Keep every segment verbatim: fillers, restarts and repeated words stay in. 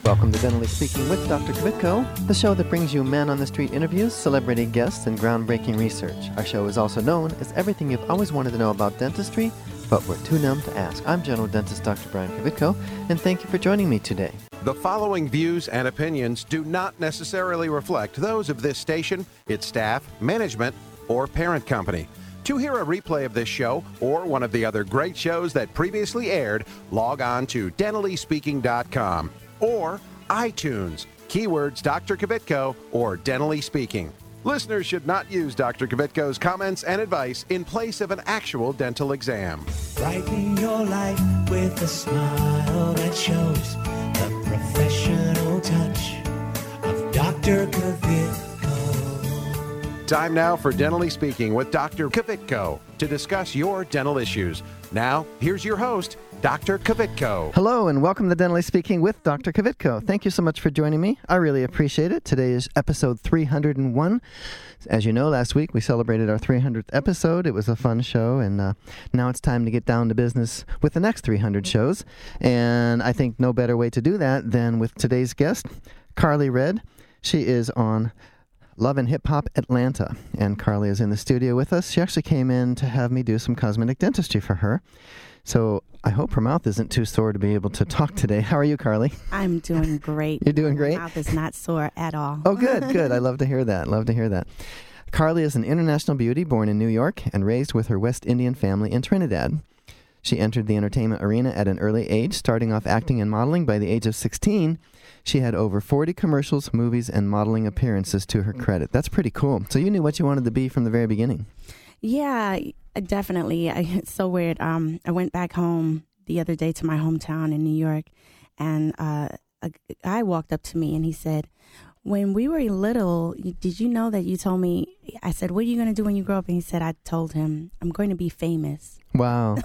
Welcome to Dentally Speaking with Doctor Kvitko, the show that brings you man-on-the-street interviews, celebrity guests, and groundbreaking research. Our show is also known as everything you've always wanted to know about dentistry, but we're too numb to ask. I'm General Dentist Doctor Brian Kvitko, and thank you for joining me today. The following views and opinions do not necessarily reflect those of this station, its staff, management, or parent company. To hear a replay of this show or one of the other great shows that previously aired, log on to dentally speaking dot com or iTunes, keywords Doctor Kvitko or Dentally Speaking. Listeners should not use Doctor Kvitko's comments and advice in place of an actual dental exam. Brighten your life with a smile that shows the professional touch of Doctor Kvitko. Time now for Dentally Speaking with Doctor Kvitko to discuss your dental issues. Now, here's your host, Doctor Kvitko. Hello, and welcome to Dentally Speaking with Doctor Kvitko. Thank you so much for joining me. I really appreciate it. Today is episode three hundred one. As you know, last week we celebrated our three hundredth episode. It was a fun show, and uh, now it's time to get down to business with the next three hundred shows. And I think no better way to do that than with today's guest, Carly Red. She is on Love and Hip Hop Atlanta, and Carly is in the studio with us. She actually came in to have me do some cosmetic dentistry for her. So I hope her mouth isn't too sore to be able to talk today. How are you, Carly? I'm doing great. You're doing great? My mouth is not sore at all. Oh, good, good. I love to hear that. Love to hear that. Carly is an international beauty born in New York and raised with her West Indian family in Trinidad. She entered the entertainment arena at an early age, starting off acting and modeling by the age of sixteen. She had over forty commercials, movies, and modeling appearances to her credit. That's pretty cool. So you knew what you wanted to be from the very beginning. Yeah, definitely. I, it's so weird. Um, I went back home the other day to my hometown in New York, and uh, a guy walked up to me and he said, when we were little, did you know that you told me, I said, what are you going to do when you grow up? And he said, I told him, I'm going to be famous. Wow.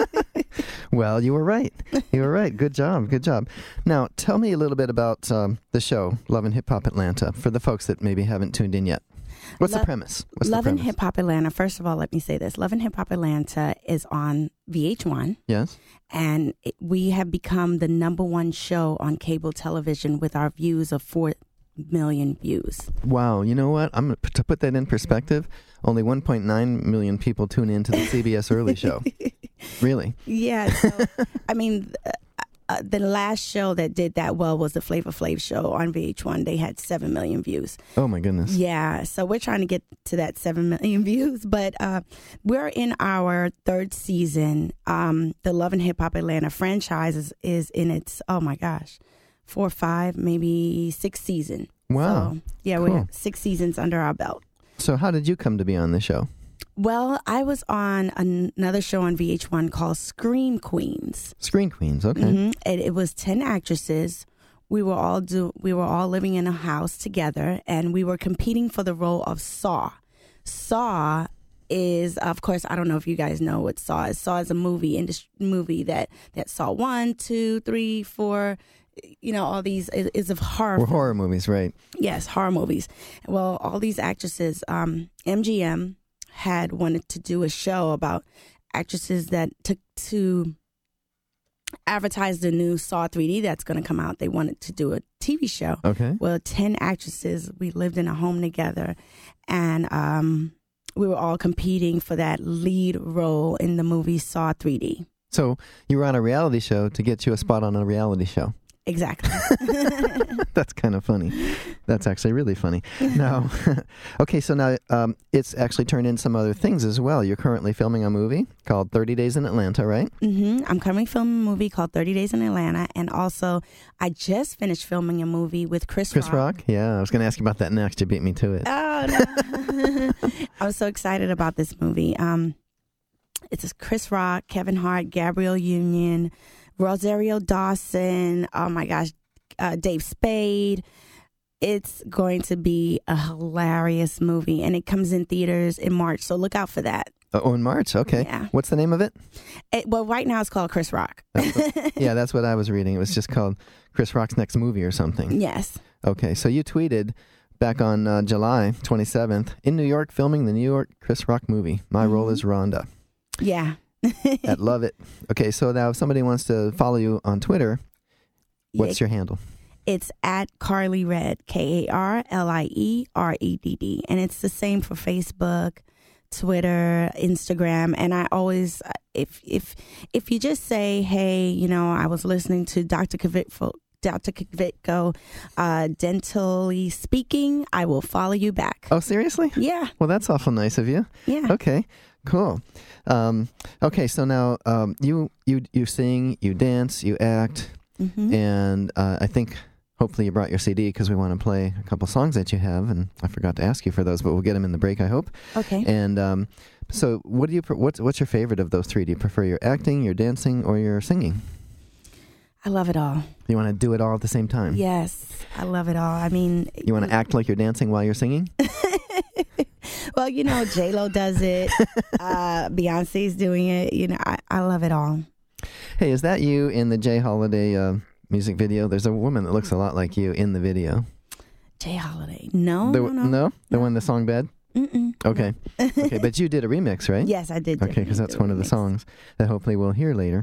Well, you were right. You were right. Good job. Good job. Now, tell me a little bit about um, the show, Love and Hip Hop Atlanta, for the folks that maybe haven't tuned in yet. What's Lo- the premise? What's Love the and premise? Hip Hop Atlanta. First of all, let me say this. Love and Hip Hop Atlanta is on V H one. Yes. And it, we have become the number one show on cable television with our views of four million views. Wow. You know what? I'm gonna, to put that in perspective, only one point nine million people tune in to the C B S Early Show. Really? Yeah. So, I mean, uh, uh, the last show that did that well was the Flavor Flav show on V H one. They had seven million views. Oh, my goodness. Yeah. So we're trying to get to that seven million views, but uh, we're in our third season. Um, the Love and Hip Hop Atlanta franchise is, is in its, oh my gosh, four, five, maybe six season. Wow. So, yeah, Cool. we have six seasons under our belt. So how did you come to be on the show? Well, I was on an- another show on V H one called Scream Queens. Screen Queens. Okay. Mm-hmm. And it was ten actresses. We were all do we were all living in a house together, and we were competing for the role of Saw. Saw is, of course, I don't know if you guys know what Saw is. Saw is a movie industry movie that that Saw one, two, three, four. You know, all these is, is of horror. We're horror movies, right? Yes, horror movies. Well, all these actresses, um, M G M had wanted to do a show about actresses that took to advertise the new Saw three D that's going to come out. They wanted to do a T V show. Okay. Well, ten actresses, we lived in a home together, and um, we were all competing for that lead role in the movie Saw three D. So you were on a reality show to get you a spot on a reality show. Exactly. That's kind of funny. That's actually really funny. Now, okay, so now um, it's actually turned in some other things as well. You're currently filming a movie called thirty days in Atlanta, right? Mm-hmm. I'm currently filming a movie called thirty days in Atlanta, and also I just finished filming a movie with Chris, Chris Rock. Rock? Yeah, I was going to ask you about that next. You beat me to it. Oh, no. I was so excited about this movie. Um, it's Chris Rock, Kevin Hart, Gabrielle Union, Rosario Dawson, oh my gosh, uh, Dave Spade. It's going to be a hilarious movie, and it comes in theaters in March, so look out for that. Oh, in March? Okay. Yeah. What's the name of it? It, well, right now it's called Chris Rock. That's what, yeah, that's what I was reading. It was just called Chris Rock's Next Movie or something. Yes. Okay, so you tweeted back on uh, July twenty-seventh, in New York, filming the New York Chris Rock movie. My Mm-hmm. role is Rhonda. Yeah. I love it. Okay, so now if somebody wants to follow you on Twitter, what's Yeah. your handle? It's at Carly Redd, K A R L I E R E D D. And it's the same for Facebook, Twitter, Instagram. And I always, if if if you just say, hey, you know, I was listening to Doctor Kvitko, Doctor Kvitko, uh, dentally speaking, I will follow you back. Oh, seriously? Yeah. Well, that's awful nice of you. Yeah. Okay, cool. Um, okay, so now um, you, you, you sing, you dance, you act, Mm-hmm. and uh, I think hopefully you brought your C D because we want to play a couple songs that you have, and I forgot to ask you for those, but we'll get them in the break, I hope. Okay. And um, so what do you, pre- what's, what's your favorite of those three? Do you prefer your acting, your dancing, or your singing? I love it all. You want to do it all at the same time? Yes, I love it all. I mean, You want to act like you're dancing while you're singing? well, you know, J-Lo does it. uh, Beyonce's doing it. You know, I, I love it all. Hey, is that you in the Jay Holiday uh, music video? There's a woman that looks a lot like you in the video. Jay Holiday. No, the, no, no. The one, the song Bad? Mm-mm. Okay. Okay, but you did a remix, right? Yes, I did. Okay, because that's do a one of the remix. songs that hopefully we'll hear later.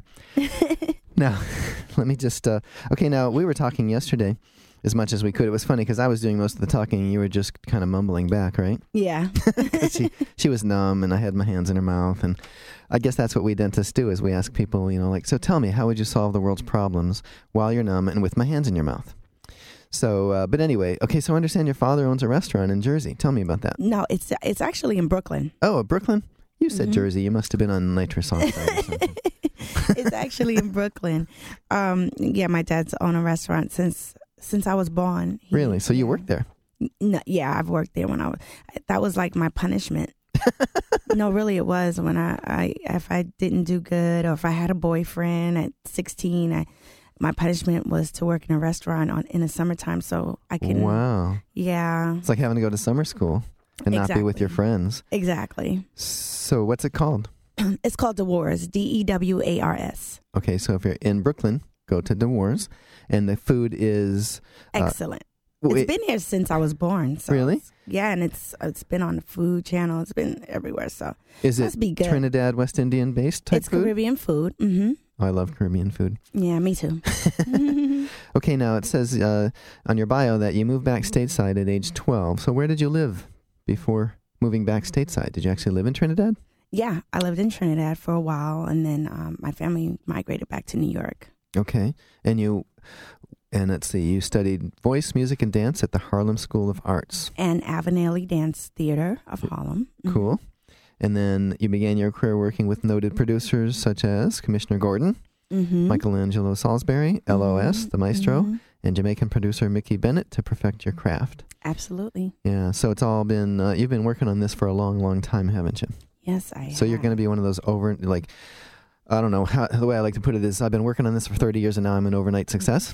Now, let me just, uh, okay, now we were talking yesterday as much as we could. It was funny because I was doing most of the talking and you were just kind of mumbling back, right? Yeah. she, she was numb and I had my hands in her mouth. And I guess that's what we dentists do is we ask people, you know, like, so tell me, how would you solve the world's problems while you're numb and with my hands in your mouth? So, uh, but anyway, okay, so I understand your father owns a restaurant in Jersey. Tell me about that. No, it's it's actually in Brooklyn. Oh, Brooklyn? You said Mhm. Jersey. You must have been on nitrous oxide or something. It's actually in Brooklyn. Um, yeah, my dad's owned a restaurant since since I was born. He- Really? So you yeah. worked there? No, yeah, I've worked there when I was. That was like my punishment. No, really, it was when I, I if I didn't do good or if I had a boyfriend at sixteen, I, my punishment was to work in a restaurant on in the summertime. So I can, Wow. yeah, It's like having to go to summer school and not be with your Exactly. friends. exactly. So what's it called? It's called DeWars, D E W A R S. Okay, so if you're in Brooklyn, go to DeWars, and the food is uh, Excellent. wait, It's been here since I was born. So Really? it's- Yeah, and it's it's been on the Food Channel. It's been everywhere. So is it must be good. Trinidad West Indian based type it's food? Caribbean food. Mm-hmm. Oh, I love Caribbean food. Yeah, me too. Okay, now it says uh, on your bio that you moved back stateside at age twelve. So where did you live before moving back stateside? Did you actually live in Trinidad? Yeah, I lived in Trinidad for a while, and then um, my family migrated back to New York. Okay, and you, and let's see, you studied voice, music, and dance at the Harlem School of Arts. And Avenelli Dance Theater of Harlem. Mhm. Cool. And then you began your career working with noted producers such as Commissioner Gordon, Mhm. Michelangelo Salisbury, L O S, Mhm. the maestro, Mhm. and Jamaican producer Mickey Bennett to perfect your craft. Absolutely. Yeah, so it's all been, uh, you've been working on this for a long, long time, haven't you? Yes, I So you're have. going to be one of those over, like, I don't know, how, the way I like to put it is I've been working on this for thirty years and now I'm an overnight success.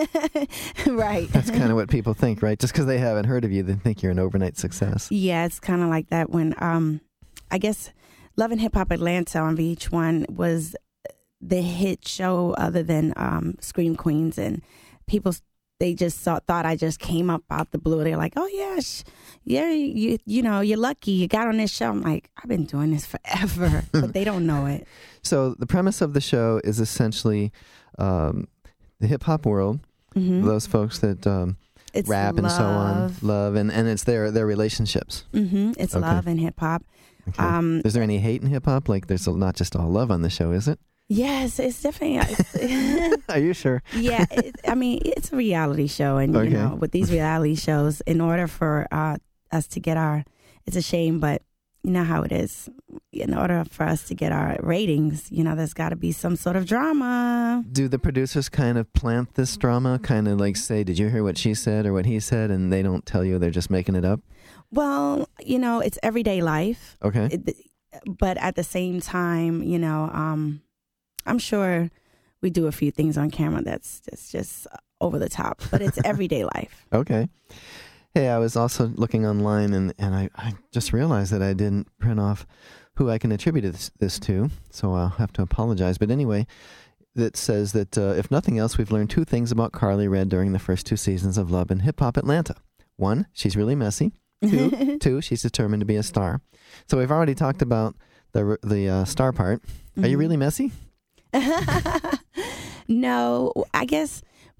Right. That's kind of what people think, right? Just because they haven't heard of you, they think you're an overnight success. Yeah, it's kind of like that when um, I guess Love and Hip Hop Atlanta on V H one was the hit show other than um, Scream Queens, and people they just saw, thought I just came up out the blue. They're like, "Oh yeah, sh- yeah, you you know, you're lucky you got on this show." I'm like, I've been doing this forever, but they don't know it. So the premise of the show is essentially um, the hip hop world, hmm those folks that um, It's rap and so on, love. love, and, and it's their their relationships. hmm It's Okay. love and hip hop. Okay. Um, is there any hate in hip hop? Like, there's not just all love on the show, is it? yes, it's definitely. It's, Are you sure? yeah, it, I mean, it's a reality show, and Okay. you know, with these reality shows, in order for uh, us to get our, it's a shame, but you know how it is. In order for us to get our ratings, you know, there's got to be some sort of drama. Do the producers kind of plant this drama, kind of like say, did you hear what she said or what he said, and they don't tell you, they're just making it up? Well, you know, it's everyday life, Okay. it, but at the same time, you know, um, I'm sure we do a few things on camera that's that's just over the top, but it's everyday life. Okay. Hey, I was also looking online, and, and I, I just realized that I didn't print off who I can attribute this, this to, so I'll have to apologize. But anyway, that says that uh, if nothing else, we've learned two things about Carly Redd during the first two seasons of Love and Hip Hop Atlanta. One, she's really messy. Two, two, she's determined to be a star. So we've already talked about the the uh, star part. Are you Mhm. really messy? No, I guess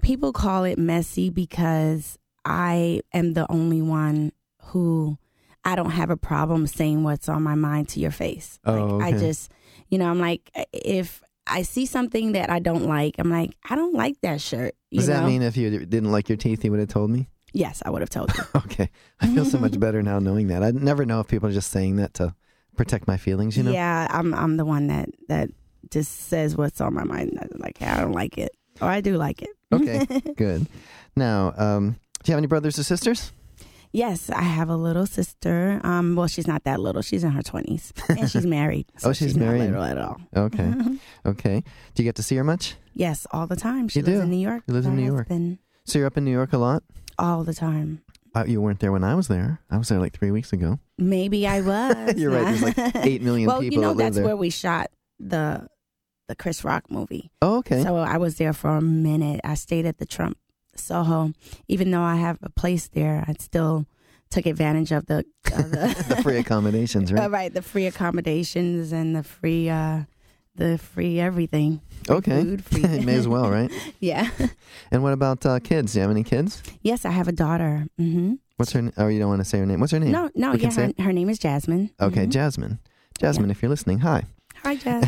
people call it messy because I am the only one who I don't have a problem saying what's on my mind to your face. Oh, like, okay. I just, you know, I'm like, if I see something that I don't like, I'm like, I don't like that shirt. You Does that know? mean if you didn't like your teeth, you would have told me? Yes, I would have told you. Okay. I feel so much better now knowing that. I never know if people are just saying that to protect my feelings, you know? Yeah, I'm I'm the one that, that just says what's on my mind. Like, hey, I don't like it. Or I do like it. Okay, good. Now, um, do you have any brothers or sisters? Yes, I have a little sister. Um, well, she's not that little. She's in her twenties. And she's married. So Oh, she's she's married. not little at all. Okay. Okay. Do you get to see her much? Yes, all the time. She You lives do? in New York. She lives in Her New York. husband, So you're up in New York a lot? all the time. Uh, you weren't there when I was there. I was there like three weeks ago. Maybe I was. You're right. There's like eight million well, people you know, that live that's there. where we shot the the Chris Rock movie. Oh, okay. So I was there for a minute. I stayed at the Trump Soho. Even though I have a place there, I still took advantage of the of the, The free accommodations, Uh, right? right, the free accommodations and the free uh, the free everything. Free Okay. food, free May as well, right? Yeah. And what about uh, kids? Do you have any kids? Yes, I have a daughter. Mm-hmm. What's her? Oh, you don't want to say her name. What's her name? No, no, We can yeah, say her, it? her name is Jasmine. Okay, Mhm. Jasmine. Jasmine, if you're listening, hi. Hi, Jazz.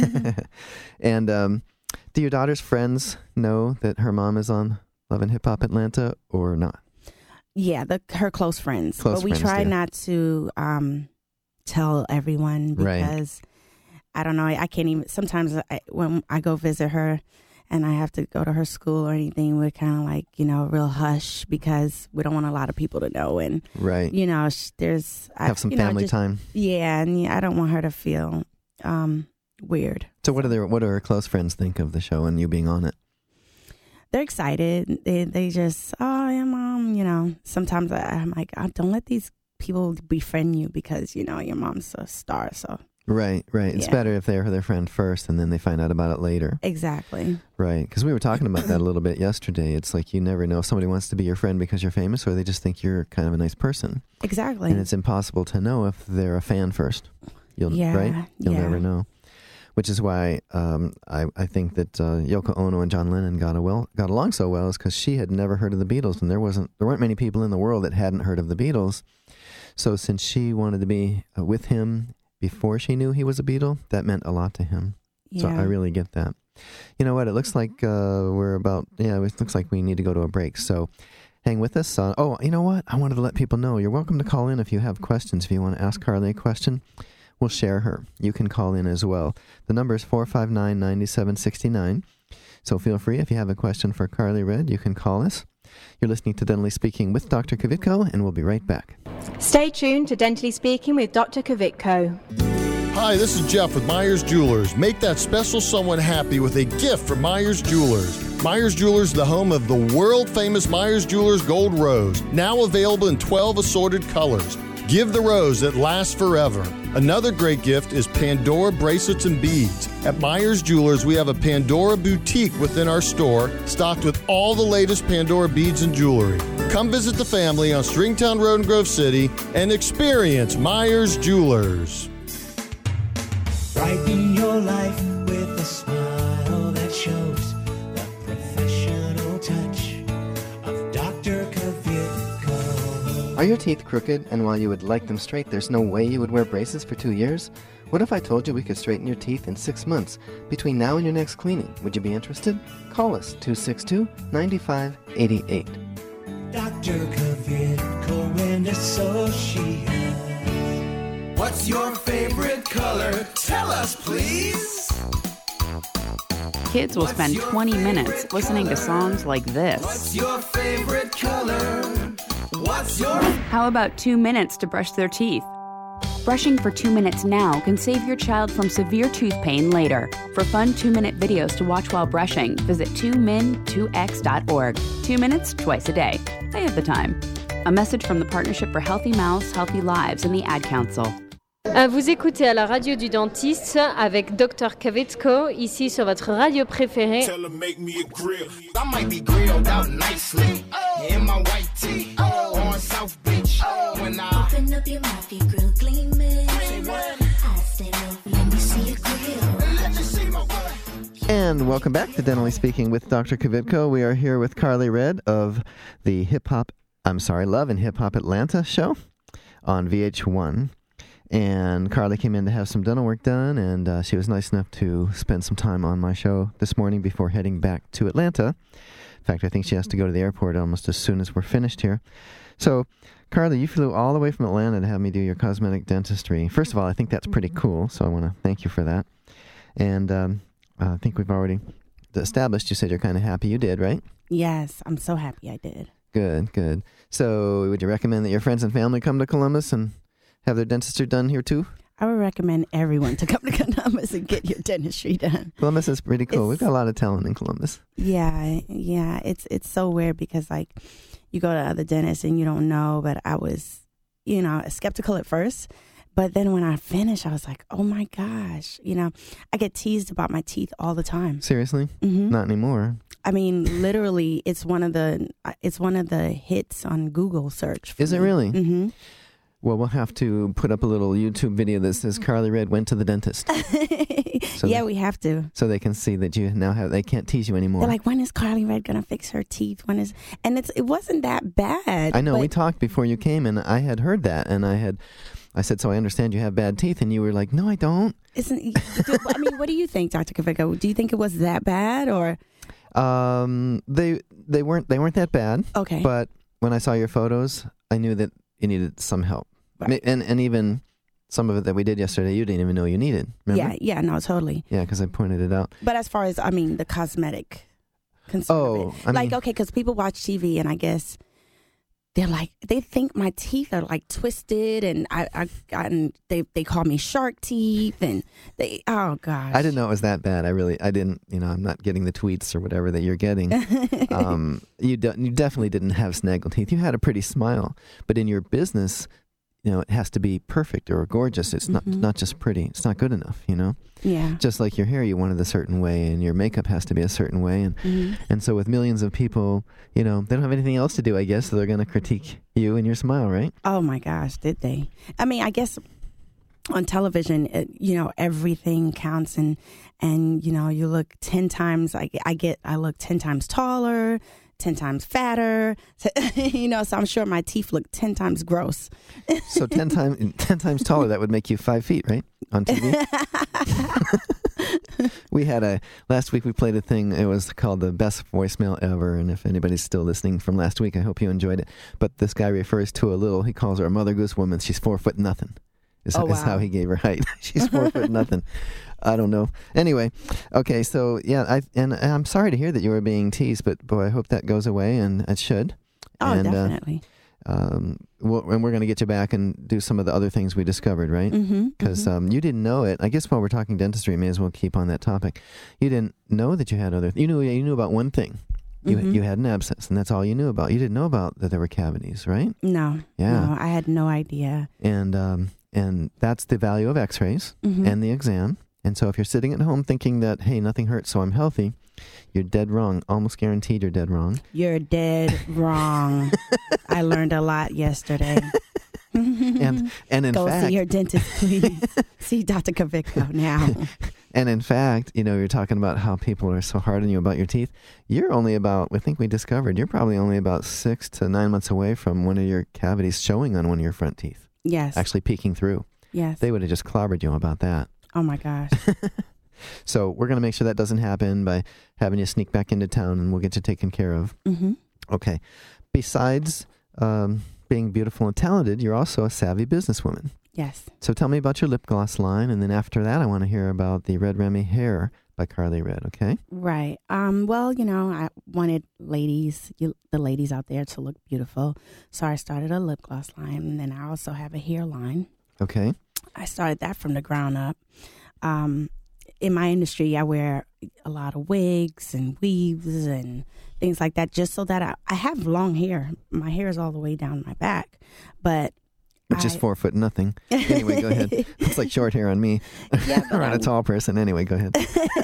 And um, do your daughter's friends know that her mom is on Love and Hip Hop Atlanta or not? Yeah, the her close friends. Close but we friends, try yeah. not to um, tell everyone Right. because I don't know. I, I can't even. Sometimes I, when I go visit her, and I have to go to her school or anything, we're kind of like, you know, real hush because we don't want a lot of people to know. And Right. you know, sh- there's I, Have some you know, family just- time. Yeah, and yeah, I don't want her to feel um, weird. So what do their what do her close friends think of the show and you being on it? They're excited. They they just, oh yeah, mom. You know, sometimes I, I'm like, oh, don't let these people befriend you because you know your mom's a star. So Right, right. It's Yeah. better if they're their friend first and then they find out about it later. exactly. Right. Because we were talking about that a little bit yesterday. It's like you never know if somebody wants to be your friend because you're famous or they just think you're kind of a nice person. Exactly. And it's impossible to know if they're a fan first. You'll, Yeah, right? You'll yeah. never know. Which is why um, I, I think that uh, Yoko Ono and John Lennon got a well got along so well is because she had never heard of the Beatles, and there wasn't there weren't many people in the world that hadn't heard of the Beatles. So since she wanted to be uh, with him before she knew he was a Beatle, that meant a lot to him. yeah. So I really get that. You know what? It looks like uh, we're about yeah. It looks like we need to go to a break. So hang with us. Uh, oh, you know what? I wanted to let people know you're welcome to call in if you have questions. If you want to ask Carly a question, we'll share her. You can call in as well. The number is four five nine, nine seven six nine. So feel free. If you have a question for Carly Red, you can call us. You're listening to Dentally Speaking with Doctor Kvitko, and we'll be right back. Stay tuned to Dentally Speaking with Doctor Kvitko. Hi, this is Jeff with Myers Jewelers. Make that special someone happy with a gift from Myers Jewelers. Myers Jewelers, the home of the world-famous Myers Jewelers Gold Rose, now available in twelve assorted colors. Give the rose that lasts forever. Another great gift is Pandora bracelets and beads. At Myers Jewelers, we have a Pandora boutique within our store, stocked with all the latest Pandora beads and jewelry. Come visit the family on Stringtown Road in Grove City and experience Myers Jewelers. Brighten your life with a smile that shows the professional touch of Doctor Kvitko. Are your teeth crooked, and while you would like them straight, there's no way you would wear braces for two years? What if I told you we could straighten your teeth in six months between now and your next cleaning? Would you be interested? Call us, two six two, nine five eight eight. Doctor Kvitko and Associates. What's your favorite color? Tell us, please. Kids will spend twenty minutes listening to songs like this. What's your favorite color? What's your... How about two minutes to brush their teeth? Brushing for two minutes now can save your child from severe tooth pain later. For fun two-minute videos to watch while brushing, visit two min two x dot org. Two minutes, twice a day. They have the time. A message from the Partnership for Healthy Mouths, Healthy Lives and the Ad Council. Euh, Vous écoutez à la radio du dentiste avec docteur Kvitko, ici sur votre radio préférée. Tell her make me a grill. I might be grilled out nicely in my white tee on South Beach. When I Open up your mouth, your grill gleaming. I stand up, let me see your grill. let you see my what. And welcome back to Dentally Speaking with Doctor Kvitko. We are here with Carly Red of the Hip Hop, I'm sorry, Love and Hip Hop Atlanta show on V H one. And Carly came in to have some dental work done, and uh, she was nice enough to spend some time on my show this morning before heading back to Atlanta. In fact, I think she has to go to the airport almost as soon as we're finished here. So, Carly, you flew all the way from Atlanta to have me do your cosmetic dentistry. First of all, I think that's pretty cool, so I want to thank you for that. And um, I think we've already established, you said you're kind of happy you did, right? Yes, I'm so happy I did. Good, good. So would you recommend that your friends and family come to Columbus and have their dentistry done here too? I would recommend everyone to come to Columbus and get your dentistry done. Columbus is pretty cool. It's, We've got a lot of talent in Columbus. Yeah, yeah. It's it's so weird because, like, you go to other dentists and you don't know, but I was, you know, skeptical at first. But then when I finished, I was like, oh, my gosh. You know, I get teased about my teeth all the time. Seriously? Mm-hmm. Not anymore. I mean, literally, it's one of the it's one of the hits on Google search. Is me. it really? Mm-hmm. Well, we'll have to put up a little YouTube video that says Carly Red went to the dentist. So yeah, they, we have to. So they can see that you now have, they can't tease you anymore. They're like, when is Carly Red going to fix her teeth? When is, and it's, it wasn't that bad. I know, but, we talked before you came and I had heard that and I had, I said, so I understand you have bad teeth, and you were like, no, I don't. Isn't, I mean, what do you think, Doctor Kvitko? Do you think it was that bad or? Um, they, they weren't, they weren't that bad. Okay. But when I saw your photos, I knew that you needed some help. Right. And and even some of it that we did yesterday, you didn't even know you needed. Remember? Yeah, yeah, no, totally. Yeah, because I pointed it out. But as far as, I mean, the cosmetic concern oh, of it. I like, mean, okay, because people watch T V and I guess they're like, they think my teeth are like twisted and I, I gotten, they, they call me shark teeth and they, oh gosh. I didn't know it was that bad. I really, I didn't, you know, I'm not getting the tweets or whatever that you're getting. um, you, de- you definitely didn't have snaggle teeth. You had a pretty smile, but in your business, you know, it has to be perfect or gorgeous. It's not Mm-hmm. not just pretty. It's not good enough, you know? Yeah. Just like your hair, you want it a certain way, and your makeup has to be a certain way. And Mm-hmm. and so with millions of people, you know, they don't have anything else to do, I guess, so they're going to critique you and your smile, right? Oh, my gosh, did they? I mean, I guess on television, it, you know, everything counts. And, and you know, you look ten times, I, I get, I look ten times taller, ten times fatter, you know, so I'm sure my teeth look ten times gross. So ten times ten times taller, that would make you five feet, right? On T V. We had a, last week we played a thing, it was called the best voicemail ever, and if anybody's still listening from last week, I hope you enjoyed it. But this guy refers to a little, he calls her a Mother Goose woman, she's four foot nothing, is, oh, wow. is how he gave her height. She's four foot nothing. I don't know. Anyway, okay, so yeah, I and I'm sorry to hear that you were being teased, but boy, I hope that goes away, and it should. Oh, and, definitely. Uh, um, we'll, and we're going to get you back and do some of the other things we discovered, right? Mm-hmm. Because mm-hmm. um, you didn't know it. I guess while we're talking dentistry, may as well keep on that topic. You didn't know that you had other. You knew you knew about one thing. You Mm-hmm. you had an abscess, and that's all you knew about. You didn't know about that there were cavities, right? No. Yeah. No, I had no idea. And um, and that's the value of X-rays Mm-hmm. and the exam. And so if you're sitting at home thinking that, hey, nothing hurts, so I'm healthy, you're dead wrong. Almost guaranteed you're dead wrong. You're dead wrong. I learned a lot yesterday. and and in Go fact, see your dentist, please. See Doctor Kvitko now. And in fact, you know, you're talking about how people are so hard on you about your teeth. You're only about, I think we discovered, you're probably only about six to nine months away from one of your cavities showing on one of your front teeth. Yes. Actually peeking through. Yes. They would have just clobbered you about that. Oh, my gosh. So we're going to make sure that doesn't happen by having you sneak back into town, and we'll get you taken care of. Mm-hmm. Okay. Besides um, being beautiful and talented, you're also a savvy businesswoman. Yes. So tell me about your lip gloss line, and then after that, I want to hear about the Red Remy hair by Carly Red, okay? Right. Um. Well, you know, I wanted ladies, you, the ladies out there to look beautiful. So I started a lip gloss line, and then I also have a hair line. Okay. I started that from the ground up. Um, in my industry, I wear a lot of wigs and weaves and things like that, just so that I, I have long hair. My hair is all the way down my back, but Which I, is four foot nothing. Anyway, go ahead. It's like short hair on me. Yeah, or on a tall person. Anyway, go ahead.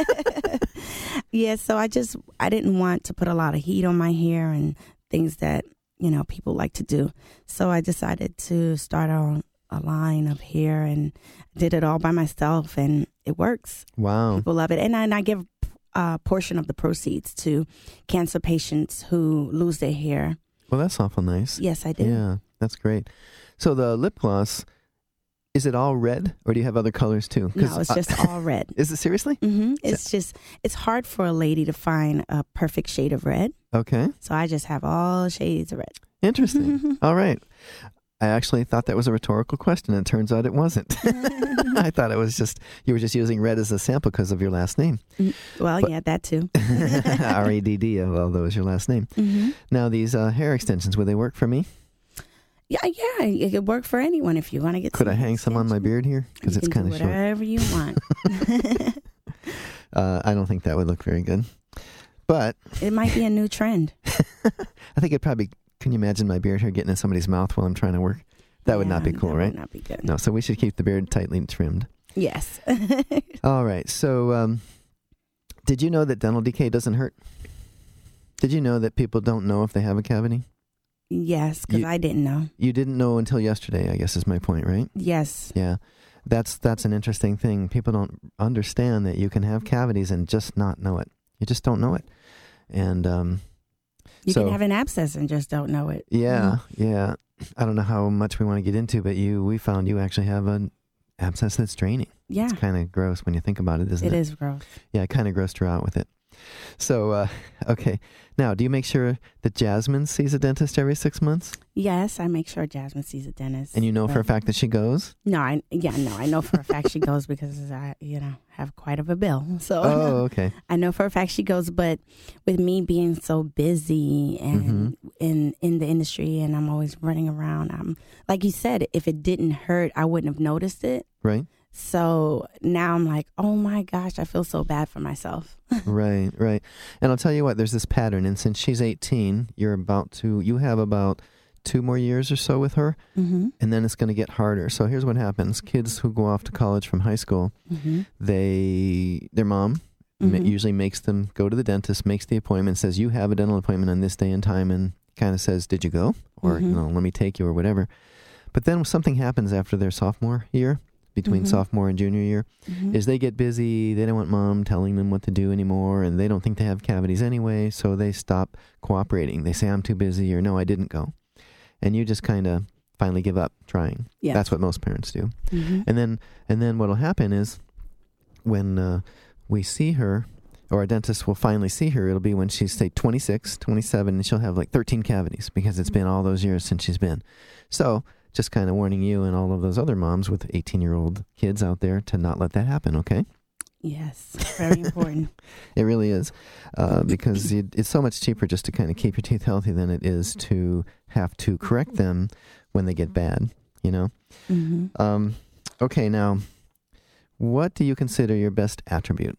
Yeah, so I just, I didn't want to put a lot of heat on my hair and things that, you know, people like to do. So I decided to start on a line of hair and did it all by myself, and it works. Wow. People love it. And I, and I give uh, portion of the proceeds to cancer patients who lose their hair. Well, that's awful nice. Yes, I do. Yeah, that's great. So the lip gloss, is it all red, or do you have other colors too? No, it's just uh, all red. Is it seriously? Mm-hmm. It's just, it's hard for a lady to find a perfect shade of red. Okay. So I just have all shades of red. Interesting. All right. I actually thought that was a rhetorical question, and it turns out it wasn't. I thought it was just, you were just using red as a sample because of your last name. Well, but, yeah, that too. R E D D, although is your last name. Mm-hmm. Now, these uh, hair extensions, would they work for me? Yeah, yeah, it could work for anyone if you want to get. Could I hang some on my beard here? Because it's kind of short. Whatever you want. uh, I don't think that would look very good, but it might be a new trend. I think it probably. Can you imagine my beard hair getting in somebody's mouth while I'm trying to work? That yeah, would not be cool, that right? Would not be good. No, so we should keep the beard tightly trimmed. Yes. All right. So, um, did you know that dental decay doesn't hurt? Did you know that people don't know if they have a cavity? Yes, because I didn't know. You didn't know until yesterday, I guess is my point, right? Yes. Yeah. That's that's an interesting thing. People don't understand that you can have cavities and just not know it. You just don't know it. And um, you so, can have an abscess and just don't know it. Yeah, mm-hmm. yeah. I don't know how much we want to get into, but you, we found you actually have an abscess that's draining. Yeah. It's kind of gross when you think about it, isn't it? It is gross. Yeah, it kind of grossed her out with it. So, uh, okay. Now, do you make sure that Jasmine sees a dentist every six months? Yes, I make sure Jasmine sees a dentist. And you know for a fact that she goes? No, I yeah, no, I know for a fact she goes because I, you know, have quite of a bill. So oh, okay. I know for a fact she goes, but with me being so busy and mm-hmm. in in the industry, and I'm always running around, I'm like you said, if it didn't hurt, I wouldn't have noticed it. Right. So now I'm like, oh my gosh, I feel so bad for myself. Right, right. And I'll tell you what, there's this pattern. And since she's eighteen, you're about to, you have about two more years or so with her. Mm-hmm. And then it's going to get harder. So here's what happens. Kids who go off to college from high school, mm-hmm. they, their mom mm-hmm. ma- usually makes them go to the dentist, makes the appointment, says, you have a dental appointment on this day and time, and kind of says, did you go? Or, mm-hmm. you know, let me take you or whatever. But then something happens after their sophomore year. Between mm-hmm. sophomore and junior year, mm-hmm. is they get busy, they don't want mom telling them what to do anymore, and they don't think they have cavities anyway, so they stop cooperating. They say, I'm too busy, or no, I didn't go. And you just kind of finally give up trying. Yeah. That's what most parents do. Mm-hmm. And then and then what will happen is when uh, we see her, or our dentist will finally see her, it'll be when she's, say, twenty-six, twenty-seven, and she'll have like thirteen cavities because it's been all those years since she's been. So just kind of warning you and all of those other moms with eighteen-year-old kids out there to not let that happen, okay? Yes, very important. It really is, uh, because it, it's so much cheaper just to kind of keep your teeth healthy than it is to have to correct them when they get bad, you know? Mm-hmm. Um, okay, now, what do you consider your best attribute?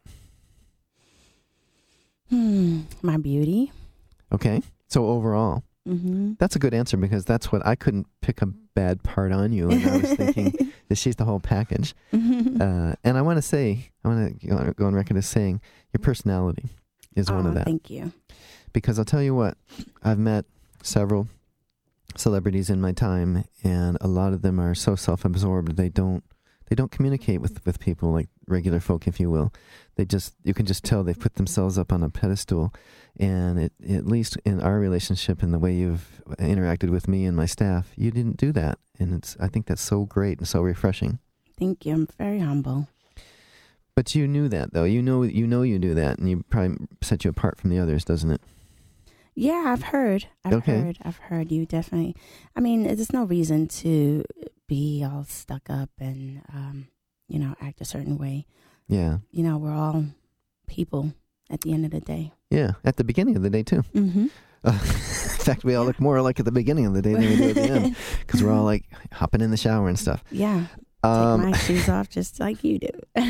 Hmm, my beauty. Okay, so overall. Mm-hmm. That's a good answer because that's what I couldn't pick a bad part on you. And I was thinking that she's the whole package. Mm-hmm. Uh, and I want to say, I want to go on record as saying your personality is oh, one of that. Thank you. Because I'll tell you what, I've met several celebrities in my time, and a lot of them are so self-absorbed they don't they don't communicate with, with people like regular folk, if you will. They just you can just tell they've put themselves up on a pedestal. And it, at least in our relationship and the way you've interacted with me and my staff, you didn't do that. And it's I think that's so great and so refreshing. Thank you. I'm very humble. But you knew that, though. You know you know you do that, and you probably set you apart from the others, doesn't it? Yeah, I've heard. I've okay. heard. I've heard you definitely. I mean, there's no reason to be all stuck up and, um, you know, act a certain way. Yeah. You know, we're all people at the end of the day. Yeah, at the beginning of the day, too. Mm-hmm. Uh, in fact, we all yeah. look more alike at the beginning of the day than we do at the end, because we're all, like, hopping in the shower and stuff. Yeah. Um, Take my shoes off just like you do.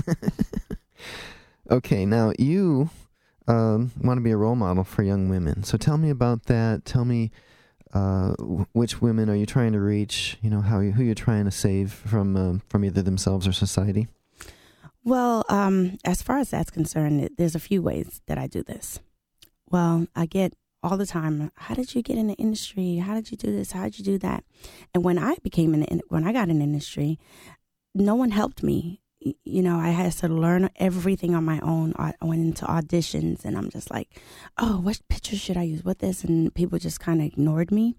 Okay, now, you um, want to be a role model for young women. So tell me about that. Tell me uh, which women are you trying to reach, you know, how you, who you're trying to save from um, from either themselves or society? Well, um, as far as that's concerned, there's a few ways that I do this. Well, I get all the time, how did you get in the industry? How did you do this? How did you do that? And when I became in the, when I got in the industry, no one helped me. you know, I had to learn everything on my own. I went into auditions, and I'm just like, oh, what pictures should I use? What this? And people just kind of ignored me.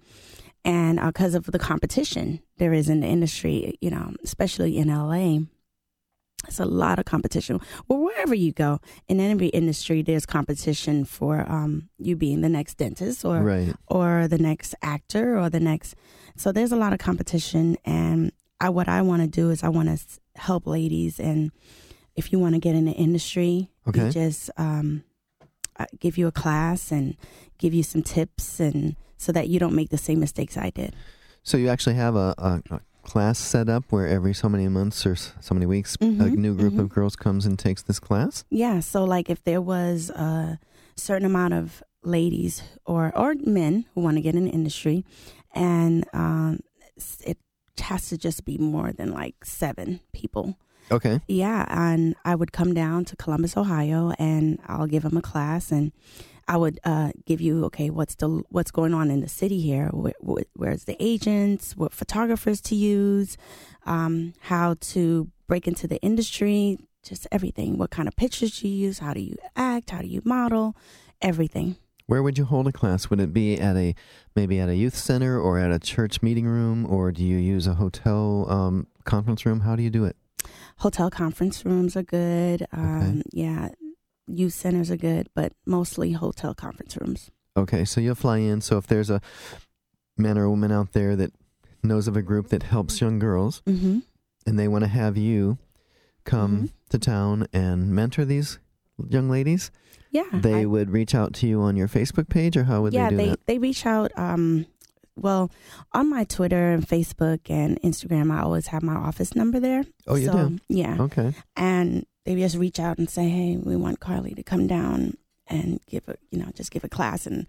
And because uh, of the competition there is in the industry, you know, especially in L A, it's a lot of competition. Well, wherever you go, in every industry, there's competition for um, you being the next dentist or right. or the next actor or the next. So there's a lot of competition. And I, what I want to do is I want to help ladies. And if you want to get in the industry, okay. we just um, give you a class and give you some tips, and so that you don't make the same mistakes I did. So you actually have a, a, a class set up where every so many months or so many weeks, mm-hmm, a new group mm-hmm. of girls comes and takes this class? Yeah. So like if there was a certain amount of ladies or, or men who want to get in the industry, and um, it has to just be more than like seven people. Okay. Yeah. And I would come down to Columbus, Ohio, and I'll give them a class, and I would uh, give you, okay, what's the what's going on in the city here? Where, where, where's the agents? What photographers to use? Um, how to break into the industry? Just everything. What kind of pictures you use? How do you act? How do you model? Everything. Where would you hold a class? Would it be at a maybe at a youth center or at a church meeting room, or do you use a hotel um, conference room? How do you do it? Hotel conference rooms are good. Um, okay. Yeah. Youth centers are good, but mostly hotel conference rooms. Okay, so you'll fly in. So if there's a man or woman out there that knows of a group that helps young girls, mm-hmm. and they want to have you come mm-hmm. to town and mentor these young ladies, yeah, they I, would reach out to you on your Facebook page, or how would yeah, they do they, that? they reach out, um, well, on my Twitter and Facebook and Instagram, I always have my office number there. Oh, you so, do? Yeah. Okay. And they just reach out and say, hey, we want Carly to come down and give a, you know, just give a class. And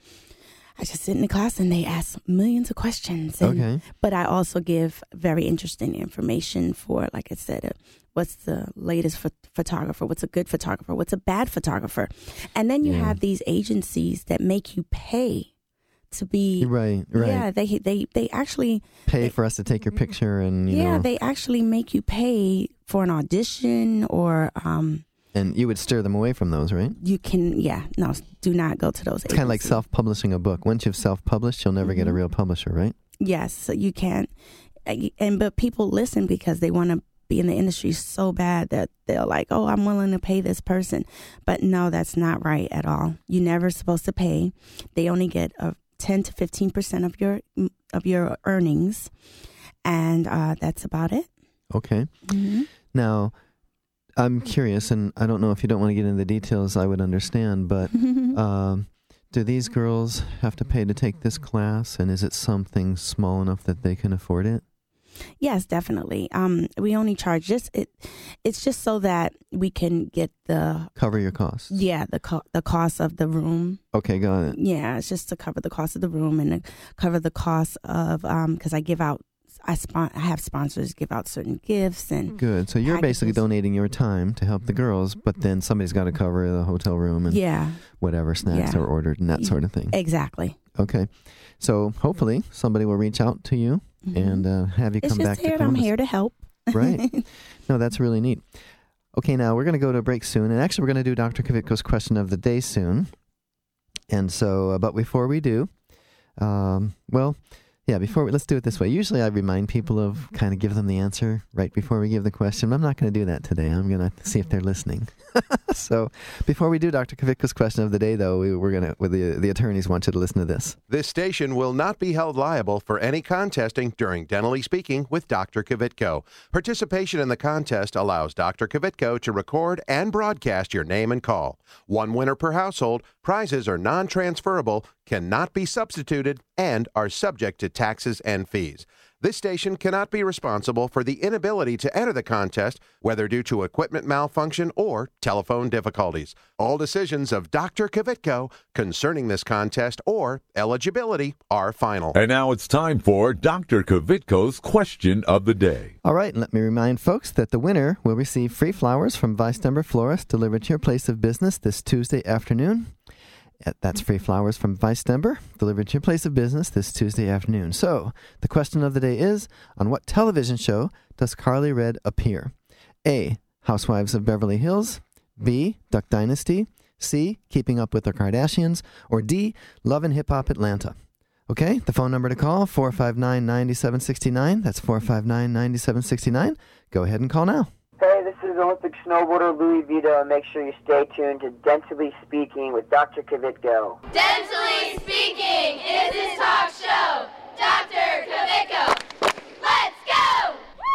I just sit in the class and they ask millions of questions. And, okay. But I also give very interesting information for, like I said, uh, what's the latest ph- photographer? What's a good photographer? What's a bad photographer? And then you yeah. have these agencies that make you pay to be right, right. Yeah, they they they actually pay they, for us to take your picture, and you yeah, know, they actually make you pay for an audition, or um, and you would steer them away from those, right? you can yeah no, do not go to those. It's kind of like self-publishing a book. Once you've self-published, you'll never mm-hmm. get a real publisher, right? Yes, so you can't. And but people listen because they want to be in the industry so bad that they're like, oh, I'm willing to pay this person. But no, that's not right at all. You're never supposed to pay. They only get a ten to fifteen percent of your of your earnings, and uh, that's about it. Okay. Mm-hmm. Now, I'm curious, and I don't know if you don't want to get into the details, I would understand, but um, do these girls have to pay to take this class, and is it something small enough that they can afford it? Yes, definitely. Um, we only charge just it. It's just so that we can get the cover your costs. Yeah, the co- the cost of the room. Okay, got it. Yeah, it's just to cover the cost of the room and to cover the cost of um because I give out. I spon- I have sponsors give out certain gifts and good. So you're packages. basically donating your time to help the girls, but then somebody's got to cover the hotel room and yeah. whatever snacks yeah. are ordered and that sort of thing. Exactly. Okay, so hopefully somebody will reach out to you mm-hmm. and uh, have you it's come just back here, to Columbus. I'm here to help. Right. No, that's really neat. Okay, now we're going to go to a break soon, and actually we're going to do Doctor Kvitko's question of the day soon. And so, uh, but before we do, um, well. Yeah, before we, let's do it this way. Usually I remind people of kind of give them the answer right before we give the question. But I'm not going to do that today. I'm going to see if they're listening. So before we do Doctor Kvitko's question of the day, though, we, we're going to, with the, the attorneys want you to listen to this. This station will not be held liable for any contesting during Dentally Speaking with Doctor Kvitko. Participation in the contest allows Doctor Kvitko to record and broadcast your name and call. One winner per household, prizes are non-transferable, cannot be substituted, and are subject to taxes and fees. This station cannot be responsible for the inability to enter the contest, whether due to equipment malfunction or telephone difficulties. All decisions of Doctor Kvitko concerning this contest or eligibility are final. And now it's time for Doctor Kvitko's question of the day. All right, and let me remind folks that the winner will receive free flowers from Weistember Florist delivered to your place of business this Tuesday afternoon. That's free flowers from Weistember, delivered to your place of business this Tuesday afternoon. So, the question of the day is, on what television show does Carly Red appear? A. Housewives of Beverly Hills, B, Duck Dynasty, C, Keeping Up with the Kardashians, or D, Love and Hip Hop Atlanta. Okay, the phone number to call, four five nine, nine seven six nine. That's four five nine, nine seven six nine. Go ahead and call now. Hey, this is Olympic snowboarder Louis Vito, and make sure you stay tuned to Dentally Speaking with Doctor Kvitko. Dentally Speaking is his talk show. Doctor Kvitko. Let's go!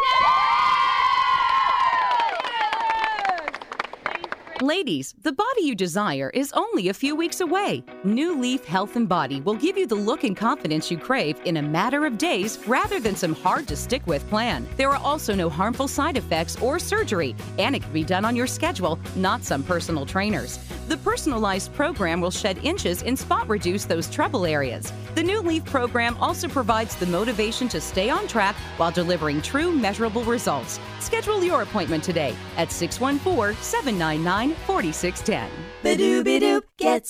Ladies, the body you desire is only a few weeks away. New Leaf Health and Body will give you the look and confidence you crave in a matter of days rather than some hard-to-stick-with plan. There are also no harmful side effects or surgery, and it can be done on your schedule, not some personal trainers. The personalized program will shed inches and spot-reduce those trouble areas. The New Leaf program also provides the motivation to stay on track while delivering true measurable results. Schedule your appointment today at six one four, seven nine nine, four six one zero. Ba-doop-a-doop, get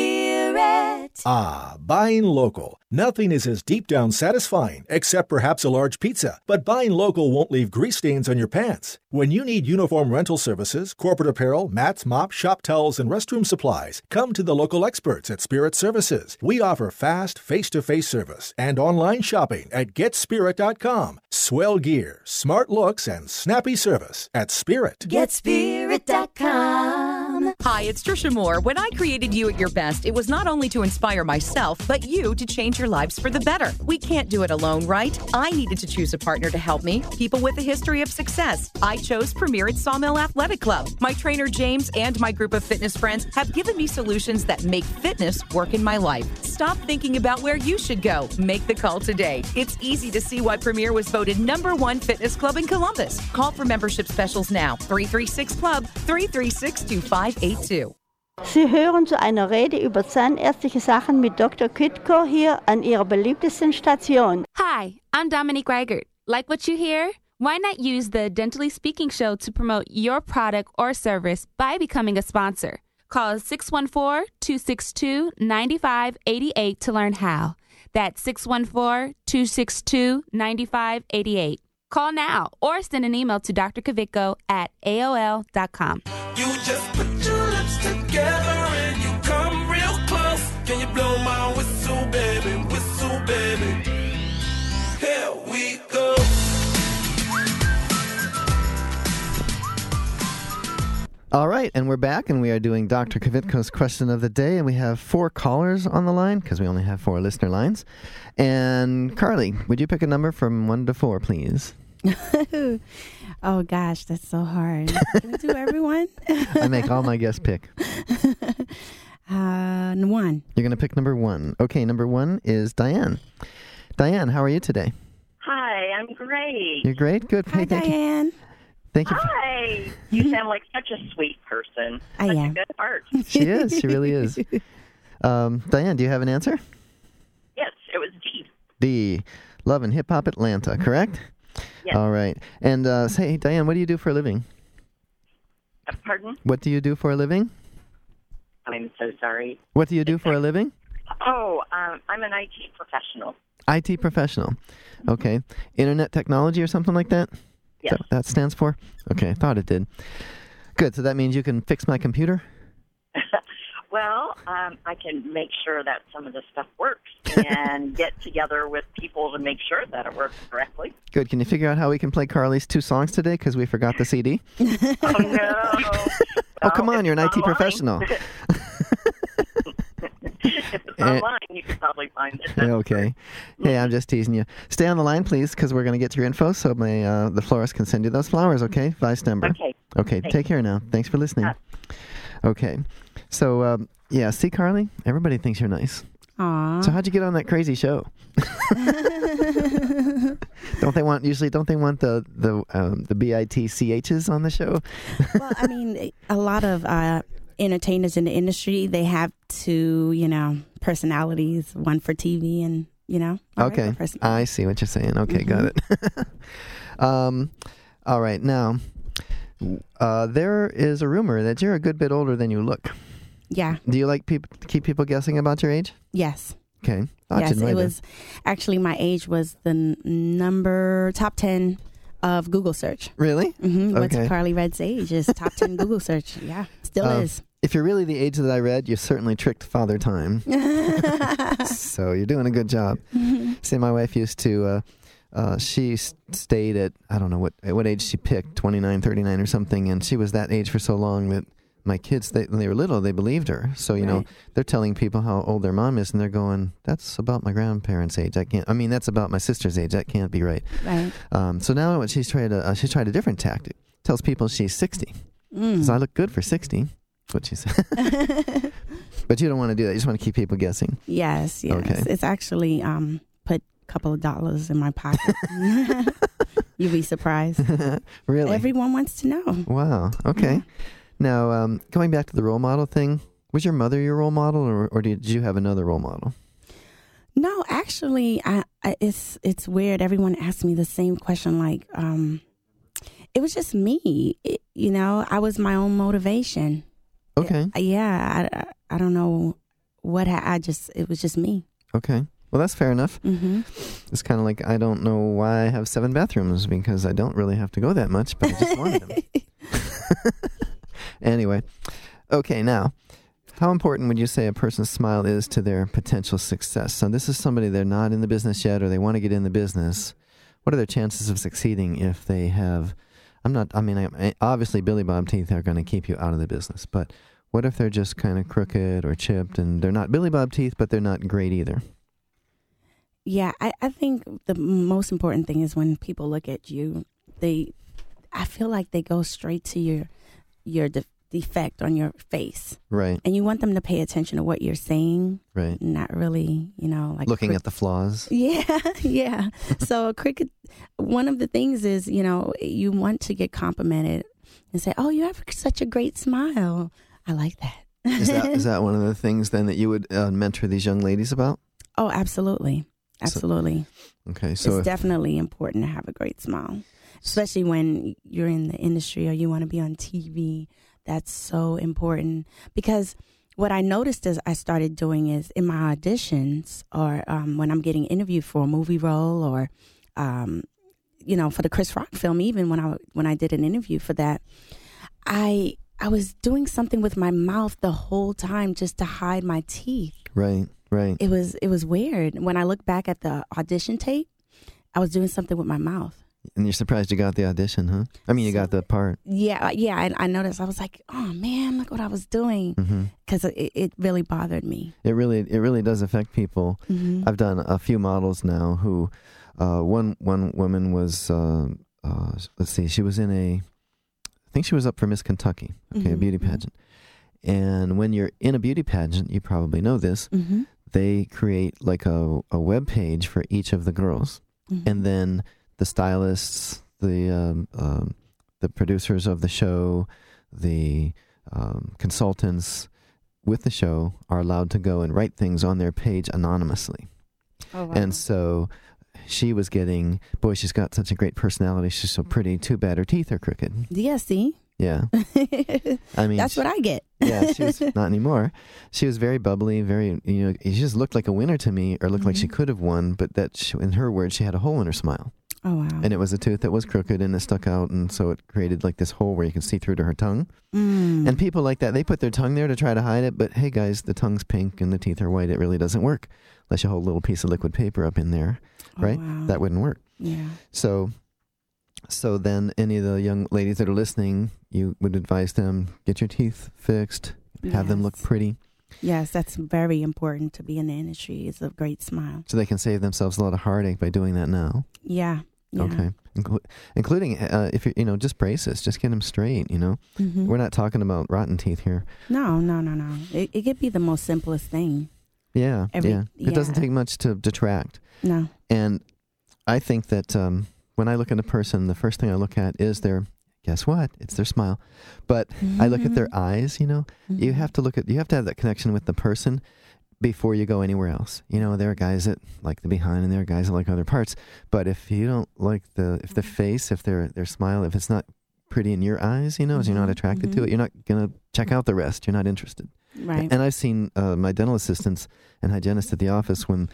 Spirit. Ah, buying local. Nothing is as deep down satisfying, except perhaps a large pizza. But buying local won't leave grease stains on your pants. When you need uniform rental services, corporate apparel, mats, mops, shop towels, and restroom supplies, come to the local experts at Spirit Services. We offer fast, face-to-face service and online shopping at get spirit dot com. Swell gear, smart looks, and snappy service at Spirit. get spirit dot com. Hi, it's Trisha Moore. When I created You at Your Best, it was not only to inspire myself, but you to change your lives for the better. We can't do it alone, right? I needed to choose a partner to help me, people with a history of success. I chose Premier at Sawmill Athletic Club. My trainer James and my group of fitness friends have given me solutions that make fitness work in my life. Stop thinking about where you should go. Make the call today. It's easy to see why Premier was voted number one fitness club in Columbus. Call for membership specials now. three three six Club, three three six, two five eight two. Sie hören zu einer Rede über zahnärztliche Sachen mit Doktor Kvitko hier an Ihrer beliebtesten Station. Hi, I'm Dominique Reichert. Like what you hear? Why not use the Dentally Speaking show to promote your product or service by becoming a sponsor? Call six one four, two six two, nine five eight eight to learn how. That's six one four, two six two, nine five eight eight. Call now or send an email to D R Kvitko at A O L dot com. You just put your lips together and you come real close. Can you blow my whistle, baby? Whistle, baby. Here we go. All right, and we're back, and we are doing Doctor Kvitko's question of the day, and we have four callers on the line because we only have four listener lines. And Carly, would you pick a number from one to four, please? Oh, gosh, that's so hard. Can we do everyone? I make all my guests pick. Uh, one. You're going to pick number one. Okay, number one is Diane. Diane, how are you today? Hi, I'm great. You're great? Good. Hi, hey, thank Diane. You. Thank you. For- Hi. You sound like such a sweet person. I such am. a good heart. She is. She really is. Um, Diane, do you have an answer? Yes, it was D. D. Love and Hip Hop Atlanta, correct? Yes. All right. And uh, say, Diane, what do you do for a living? Uh, pardon? What do you do for a living? I'm so sorry. What do you do for a living? Oh, um, I'm an I T professional. I T professional. Okay. Internet technology or something like that? Yes. That, that stands for? Okay, I thought it did. Good. So that means you can fix my computer? Well, um, I can make sure that some of the stuff works and get together with people to make sure that it works correctly. Good. Can you figure out how we can play Carly's two songs today because we forgot the C D? Oh, no. Oh, come on. You're an I T online. professional. If it's online, you can probably find it. Okay. Hey, I'm just teasing you. Stay on the line, please, because we're going to get your info so my uh, the florist can send you those flowers, okay? Vice number. Okay. Okay, Thanks. take care now. Thanks for listening. Uh, okay. So, um, yeah, see, Carly? Everybody thinks you're nice. Aww. So how'd you get on that crazy show? Don't they want, usually, don't they want the, the, um, the B I T C H's on the show? Well, I mean, a lot of uh, entertainers in the industry, they have two, you know, personalities, one for T V and, you know. Okay, I see what you're saying. Okay, mm-hmm. Got it. um, all right, now, uh, there is a rumor that you're a good bit older than you look. Yeah. Do you like peop- to keep people guessing about your age? Yes. Okay. Thought yes, it was, actually, my age was the n- number, top ten of Google search. Really? Mm-hmm. What's Okay. Carly Red's age is top ten Google search. Yeah, still Uh, is. If you're really the age that I read, you've certainly tricked Father Time. So you're doing a good job. See, my wife used to, uh, uh, she s- stayed at, I don't know what at what age she picked, twenty-nine, thirty-nine or something, and she was that age for so long that my kids, they, when they were little, they believed her. So, you know, Right. they're telling people how old their mom is, and they're going, that's about my grandparents' age. I can't, I mean, that's about my sister's age. That can't be right. Right. Um, so now what she's tried, to, uh, she's tried a different tactic. Tells people she's sixty. Mm. Because I look good for sixty. What she said. But you don't want to do that. You just want to keep people guessing. Yes, yes. Okay. It's actually um, put a couple of dollars in my pocket. You'd be surprised. Really? Everyone wants to know. Wow. Okay. Now, um, going back to the role model thing, was your mother your role model, or, or did you have another role model? No, actually, I, I, it's it's weird. Everyone asks me the same question. Like, um, it was just me. It, you know, I was my own motivation. Okay. Yeah, I, I don't know what ha- I just. It was just me. Okay. Well, that's fair enough. Mm-hmm. It's kind of like, I don't know why I have seven bathrooms, because I don't really have to go that much, but I just wanted them. Anyway. Okay, now, how important would you say a person's smile is to their potential success? So this is somebody, they're not in the business yet, or they want to get in the business. What are their chances of succeeding if they have, I'm not, I mean, I, obviously Billy Bob teeth are going to keep you out of the business, but what if they're just kind of crooked or chipped, and they're not Billy Bob teeth, but they're not great either? Yeah, I, I think the most important thing is when people look at you, they, I feel like they go straight to your, your de- defect on your face. Right. And you want them to pay attention to what you're saying. Right. Not really, you know, like looking cri- at the flaws. Yeah, yeah. So cricket, one of the things is, you know, you want to get complimented and say, "Oh, you have such a great smile." I like that. Is that is that one of the things then that you would uh, mentor these young ladies about? Oh, absolutely. Absolutely. So, okay. So it's if, definitely important to have a great smile, especially when you're in the industry or you want to be on T V. That's so important, because what I noticed as I started doing is in my auditions, or um, when I'm getting interviewed for a movie role, or um, you know, for the Chris Rock film, even when I when I did an interview for that, I I was doing something with my mouth the whole time just to hide my teeth. Right, right. It was it was weird. When I look back at the audition tape, I was doing something with my mouth. And you're surprised you got the audition, huh? I mean, you got the part. Yeah, yeah. I, I noticed. I was like, oh man, look what I was doing, because Mm-hmm. it, it really bothered me. It really, it really does affect people. Mhm. I've done a few models now who, uh, one one woman was, uh, uh, let's see, she was in a, I think she was up for Miss Kentucky, okay, a Mhm, beauty pageant. And when you're in a beauty pageant, you probably know this, Mhm. they create like a, a web page for each of the girls. Mhm. And then the stylists, the um, um, the producers of the show, the um, consultants with the show are allowed to go and write things on their page anonymously. Oh, wow. And so she was getting, boy, she's got such a great personality. She's so pretty. Too bad her teeth are crooked. Yeah, see? Yeah. I mean, That's what I get. yeah, she was not anymore. She was very bubbly, very, you know, she just looked like a winner to me, or looked like she Mhm. could have won, but that, she, in her words, she had a hole in her smile. Oh, wow. And it was a tooth that was crooked and it stuck out, and so it created like this hole where you could see through to her tongue. Mm. And people like that, they put their tongue there to try to hide it, but hey guys, the tongue's pink and the teeth are white. It really doesn't work unless you hold a little piece of liquid paper up in there, Oh, right? wow. That wouldn't work. Yeah. So, so then any of the young ladies that are listening, you would advise them, get your teeth fixed, have them look Yes. pretty, Yes, that's very important to be in the industry. It's a great smile. so they can save themselves a lot of heartache by doing that now. Yeah. Yeah. Okay, Inclu- including uh, if you you know just braces, just get them straight. You know, Mhm. we're not talking about rotten teeth here. No, no, no, no. It, it could be the most simplest thing. Yeah, Every- yeah. It doesn't yeah. take much to detract. No. And I think that um, when I look at a person, the first thing I look at is their, guess what? It's their smile. But I look at their eyes. You know, you have to look at you have to have that connection with the person before you go anywhere else. You know, there are guys that like the behind and there are guys that like other parts. But if you don't like the, if the face, if their their smile, if it's not pretty in your eyes, you know, if you're not attracted to mhm. it, you're not going to check out the rest. You're not interested. Right. And I've seen uh, my dental assistants and hygienists at the office when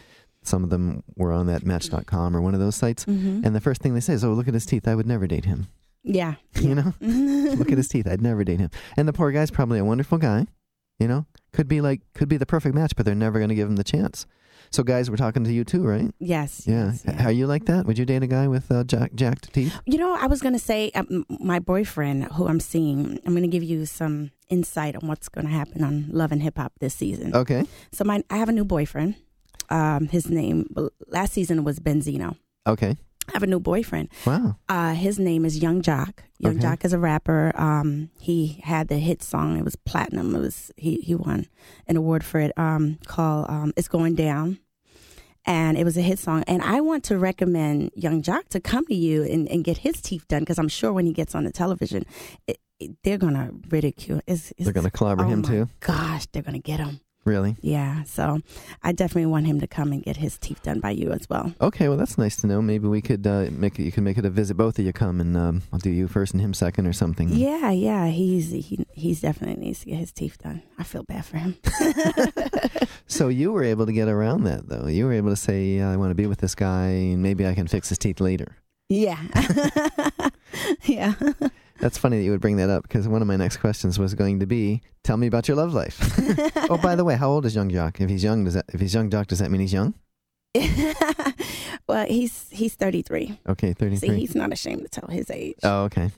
some of them were on that Match dot com or one of those sites. Mhm. And the first thing they say is, oh, look at his teeth. I would never date him. Yeah. You know? Look at his teeth. I'd never date him. And the poor guy's probably a wonderful guy. You know? Could be like, could be the perfect match, but they're never going to give him the chance. So guys, we're talking to you too, right? Yes. Yeah. yes, yeah. Are you like that? Would you date a guy with uh, jack- jacked teeth? You know, I was going to say, um, my boyfriend who I'm seeing, I'm going to give you some insight on what's going to happen on Love and Hip Hop this season. Okay. So my, I have a new boyfriend. Um, his name, last season was Benzino. Okay. I have a new boyfriend. Wow. Uh, his name is Young Jock. Young Okay. Jock is a rapper. Um, he had the hit song. It was platinum. It was he he won an award for it. Um, called um, "It's Going Down," and it was a hit song. And I want to recommend Young Jock to come to you and, and get his teeth done, because I'm sure when he gets on the television, it, it, they're gonna ridicule. It's, it's, They're going to clobber oh him my too? Gosh, they're gonna get him. Really? Yeah. So I definitely want him to come and get his teeth done by you as well. Okay, well, that's nice to know. Maybe we could uh, make it, you can make it a visit. Both of you come, and um, I'll do you first and him second or something. Yeah, yeah, he's he he's definitely needs to get his teeth done. I feel bad for him. So you were able to get around that, though. You were able to say, yeah, I want to be with this guy, and maybe I can fix his teeth later. Yeah, yeah. That's funny that you would bring that up, because one of my next questions was going to be, tell me about your love life. Oh, by the way, how old is Young Jock? If he's young, does that if he's Young Jock, does that mean he's young? Well, he's he's thirty-three. Okay, thirty-three. See, he's not ashamed to tell his age. Oh, okay.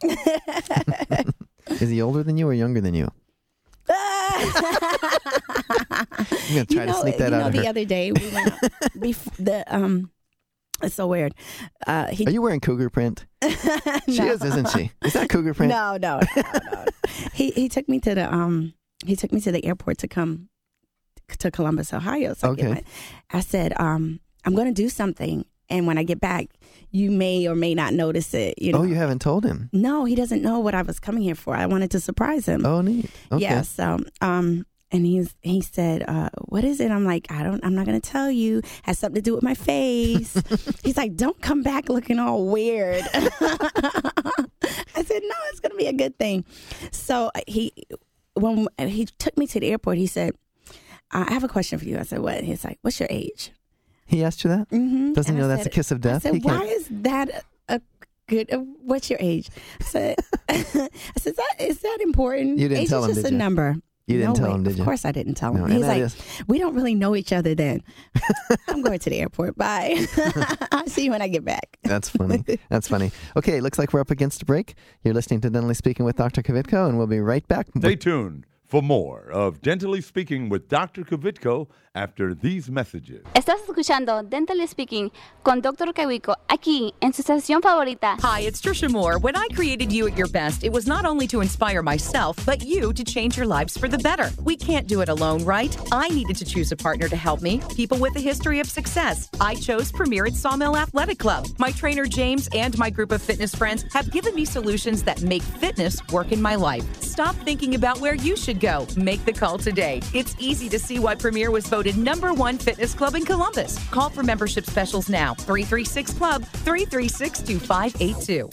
Is he older than you or younger than you? I'm going to try you know, to sneak that you out know, of the her. other day we went out, bef- the um. It's so weird. Uh, he, Are you wearing cougar print? She No. is, isn't she? Is that cougar print? No, no, no, no. he he took me to the um he took me to the airport to come to Columbus, Ohio. So I, get Okay. my, I said, um, I'm going to do something, and when I get back, you may or may not notice it. You know? Oh, you haven't told him? No, he doesn't know what I was coming here for. I wanted to surprise him. Oh, neat. Okay. Yeah. So, um, and he's he said, uh, "What is it?" I'm like, "I don't. I'm not going to tell you. Has something to do with my face." He's like, "Don't come back looking all weird." I said, "No, it's going to be a good thing." So he, when he took me to the airport, he said, "I have a question for you." I said, "What?" He's like, "What's your age?" He asked you that? Mm-hmm. Doesn't he And know I that's said- a kiss of death? I said, He can't- "Why is that a good? Uh, what's your age?" I said, "I said, that is that important?" You didn't age tell is him, just did a you? number. You didn't No tell way. him, did you? Of course I didn't tell him. No, and He's that like, is- we don't really know each other then. I'm going to the airport. Bye. I'll see you when I get back. That's funny. That's funny. Okay, looks like we're up against a break. You're listening to Dentally Speaking with Doctor Kvitko, and we'll be right back. Stay tuned for more of Dentally Speaking with Doctor Kvitko after these messages. Estás escuchando Dentally Speaking con Doctor Kvitko aquí en su estación favorita. Hi, it's Trisha Moore. When I created You at Your Best, it was not only to inspire myself, but you to change your lives for the better. We can't do it alone, right? I needed to choose a partner to help me, people with a history of success. I chose Premier at Sawmill Athletic Club. My trainer James and my group of fitness friends have given me solutions that make fitness work in my life. Stop thinking about where you should go. Make the call today. It's easy to see why Premier was voted number one fitness club in Columbus. Call for membership specials now. three three six club, three three six, two five eight two.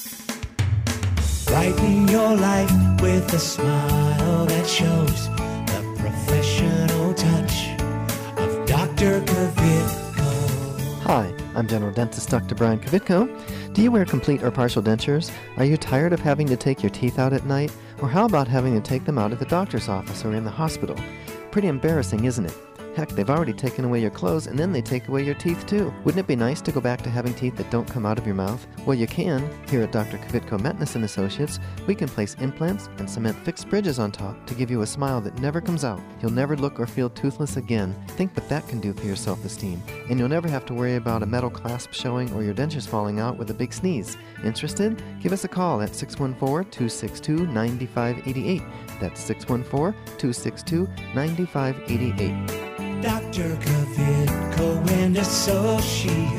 Brighten your life with a smile that shows the professional touch of Doctor Kvitko. Hi, I'm General Dentist Doctor Brian Kvitko. Do you wear complete or partial dentures? Are you tired of having to take your teeth out at night? Or how about having to take them out at the doctor's office or in the hospital? Pretty embarrassing, isn't it? Heck, they've already taken away your clothes, and then they take away your teeth too. Wouldn't it be nice to go back to having teeth that don't come out of your mouth? Well, you can. Here at Doctor Kvitko Metness and Associates, we can place implants and cement fixed bridges on top to give you a smile that never comes out. You'll never look or feel toothless again. Think what that can do for your self-esteem. And you'll never have to worry about a metal clasp showing or your dentures falling out with a big sneeze. Interested? Give us a call at six one four, two six two, nine five eight eight. That's six one four, two six two, nine five eight eight. Doctor Kvitko and Associates.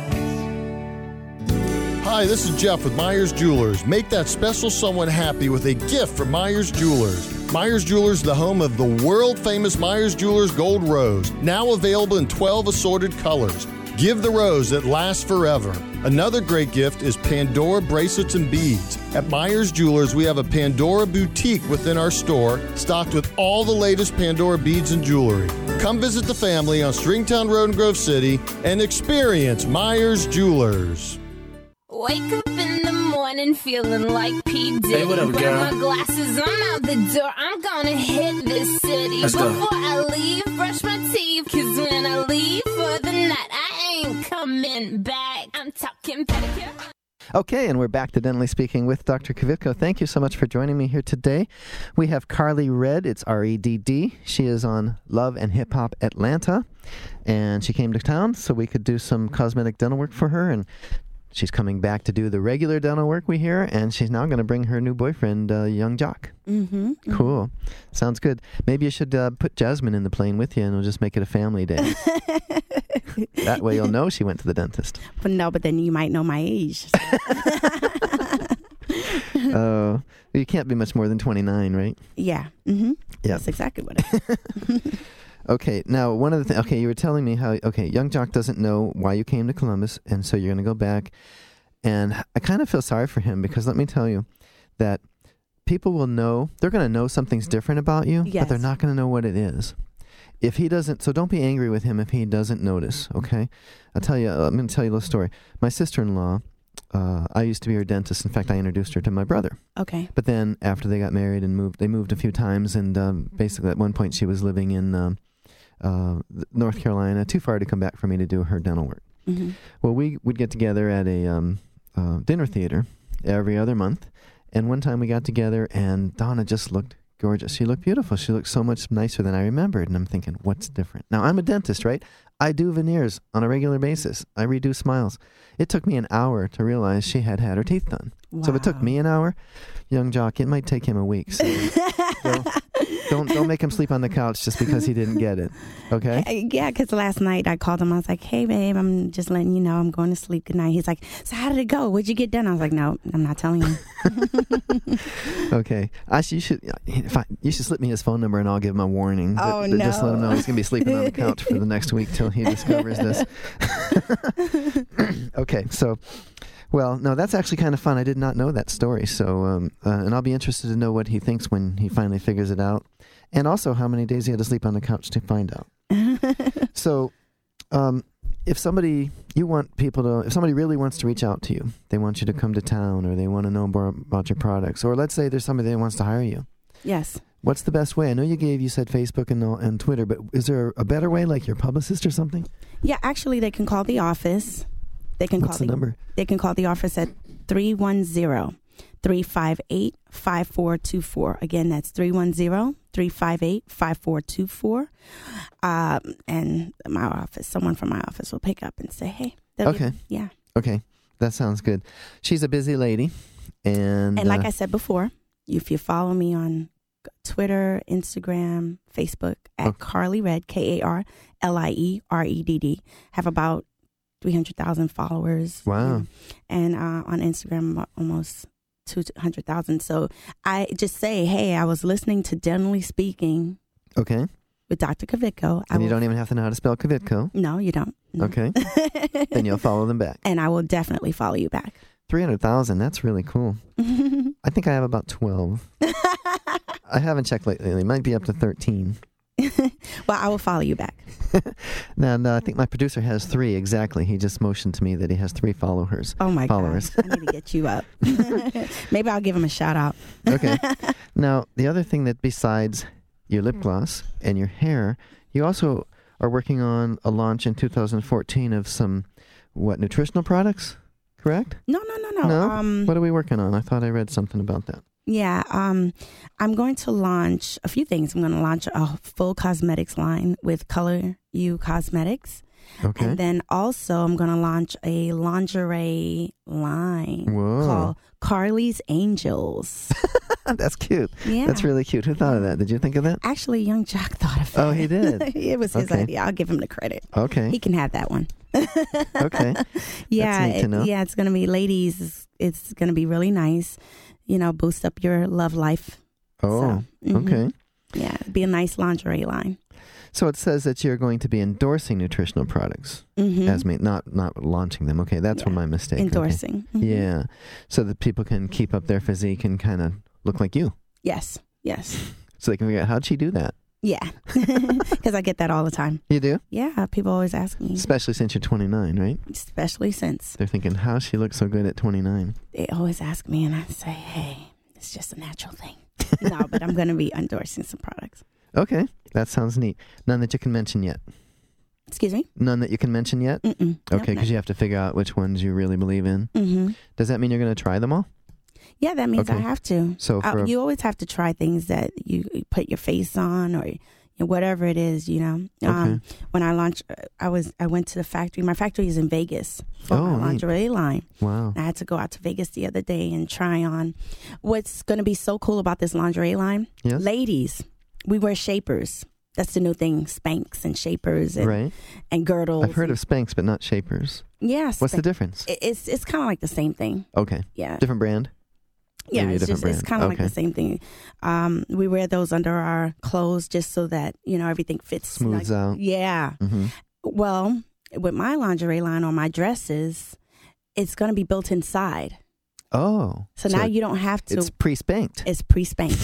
Hi, this is Jeff with Myers Jewelers. Make that special someone happy with a gift from Myers Jewelers. Myers Jewelers, the home of the world-famous Myers Jewelers Gold Rose, now available in twelve assorted colors. Give the rose that lasts forever. Another great gift is Pandora bracelets and beads. At Myers Jewelers, we have a Pandora boutique within our store, stocked with all the latest Pandora beads and jewelry. Come visit the family on Stringtown Road in Grove City and experience Myers Jewelers. Wake up in the morning feeling like P. Diddy. Hey, what up, Grab girl? my glasses, I'm out the door. I'm gonna hit this city. Let's go. Before I leave, brush my teeth. Cause when I leave for the night, I ain't coming back. I'm talking pedicure. Okay, and we're back to Dentally Speaking with Doctor Kvitko. Thank you so much for joining me here today. We have Carly Redd. It's R E D D. She is on Love and Hip Hop Atlanta, and she came to town so we could do some cosmetic dental work for her, and she's coming back to do the regular dental work we hear, and she's now going to bring her new boyfriend, uh, Young Jock. Mm-hmm. Cool. Sounds good. Maybe you should uh, put Jasmine in the plane with you, and we'll just make it a family day. That way you'll know she went to the dentist. But no, but then you might know my age. Oh, you can't be much more than twenty-nine, right? Yeah. Mm-hmm. Yeah. That's exactly what it is. Okay, now one of the things, okay, you were telling me how, okay, Young Jock doesn't know why you came to Columbus, and so you're going to go back. And I kind of feel sorry for him because let me tell you that people will know, they're going to know something's different about you, Yes. but they're not going to know what it is. If he doesn't, so don't be angry with him if he doesn't notice, okay? I'll tell you, I'm going to tell you a little story. My sister-in-law, uh, I used to be her dentist. In fact, I introduced her to my brother. Okay. But then after they got married and moved, they moved a few times, and um, basically at one point she was living in um, uh, North Carolina, too far to come back for me to do her dental work. Mm-hmm. Well, we would get together at a um, uh, dinner theater every other month, and one time we got together, and Donna just looked gorgeous. She looked beautiful. She looked so much nicer than I remembered, and I'm thinking, what's different? Now, I'm a dentist, right? I do veneers on a regular basis. I redo smiles. It took me an hour to realize she had had her teeth done. So if it took me an hour, Young Jock, it might take him a week. So don't, don't don't make him sleep on the couch just because he didn't get it, okay? Uh, Yeah, because last night I called him. I was like, hey, babe, I'm just letting you know I'm going to sleep. Good night. He's like, so how did it go? What'd you get done? I was like, no, I'm not telling you. Okay. Actually, you should if I, you should slip me his phone number and I'll give him a warning. But, Oh, but Just let him no. know he's going to be sleeping on the couch for the next week till he discovers this. Okay, so, well, no, that's actually kind of fun. I did not know that story. So, um, uh, and I'll be interested to know what he thinks when he finally figures it out. And also how many days he had to sleep on the couch to find out. So, um, if somebody, you want people to, if somebody really wants to reach out to you, they want you to come to town or they want to know more about your products, or let's say there's somebody that wants to hire you. Yes. What's the best way? I know you gave, you said Facebook and, and Twitter, but is there a better way, like your publicist or something? Yeah, actually, they can call the office. They can What's call the number? They can call the office at three one zero, three five eight, five four two four. Again, that's three one zero, three five eight, five four two four. Um, and my office, someone from my office will pick up and say, hey. they'll Okay. get- yeah. Okay. That sounds good. She's a busy lady. And, And like uh, I said before, if you follow me on Twitter, Instagram, Facebook at Carly Redd, K A R L I E R E D D, have about three hundred thousand followers. Wow. And uh, on Instagram, almost two hundred thousand. So I just say, hey, I was listening to Dentally Speaking Okay. with Doctor Kvitko. I And you will- don't even have to know how to spell Kvitko. No, you don't. No. Okay. Then you'll follow them back. And I will definitely follow you back. three hundred thousand. That's really cool. I think I have about twelve. I haven't checked lately. It might be up to thirteen. Well, I will follow you back. Now, no, I think my producer has three exactly. He just motioned to me that he has three followers. Oh, my followers. gosh. I need to get you up. Maybe I'll give him a shout out. Okay. Now, the other thing that besides your lip gloss and your hair, you also are working on a launch in two thousand fourteen of some, what, nutritional products, correct? No, no, no, no. No? Um, What are we working on? I thought I read something about that. Yeah, um, I'm going to launch a few things. I'm going to launch a full cosmetics line with Color You Cosmetics. Okay. And then also I'm going to launch a lingerie line Whoa. called Carly's Angels. That's cute. Yeah. That's really cute. Who thought of that? Did you think of that? Actually, Young Jack thought of it. Oh, he did? It was his Okay. idea. I'll give him the credit. Okay. He can have that one. Okay. Yeah, That's neat to it- know. yeah, it's going to be, ladies, it's, it's going to be really nice. You know, boost up your love life. Oh, So, mhm. okay. Yeah, it'd be a nice lingerie line. So it says that you're going to be endorsing nutritional products, Mhm. as me, not not launching them. Okay, that's where my mistake. Okay. Endorsing. Mhm. Yeah, so that people can keep up their physique and kind of look like you. Yes, yes. So they can figure out, how'd she do that? Yeah, because I get that all the time. You do? Yeah, people always ask me, Especially since you're twenty-nine, right? especially since They're thinking, how she looks so good at twenty-nine? they always ask me, and I say, hey, it's just a natural thing. No, but I'm going to be endorsing some products. Okay, that sounds neat. None that you can mention yet? Excuse me? None that you can mention yet? Mm-mm. Okay, because you have to figure out which ones you really believe in. Mhm. Does that mean you're going to try them all? Yeah, that means I Okay. have to. So Uh, for a- you always have to try things that you you put your face on, or you know, whatever it is. You know, um, when I launched, uh, I was I went to the factory. My factory is in Vegas for Oh, my neat. lingerie line. Wow. I had to go out to Vegas the other day and try on. What's going to be so cool about this lingerie line? Yes. Ladies, we wear shapers. That's the new thing, Spanx and shapers and Right. and girdles. I've heard of Spanx, but not Shapers. Yes. What's the difference? It's it's kind of like the same thing. Okay. Yeah. Different brand? Yeah, Maybe a it's different just it's brand. kind of like Okay. the same thing. Um, we wear those under our clothes just so that you know everything fits. Smooths like- out. Yeah. Mm-hmm. Well, with my lingerie line or my dresses, it's going to be built inside. Oh. So, now you don't have to. It's pre-spanked. It's pre-spanked.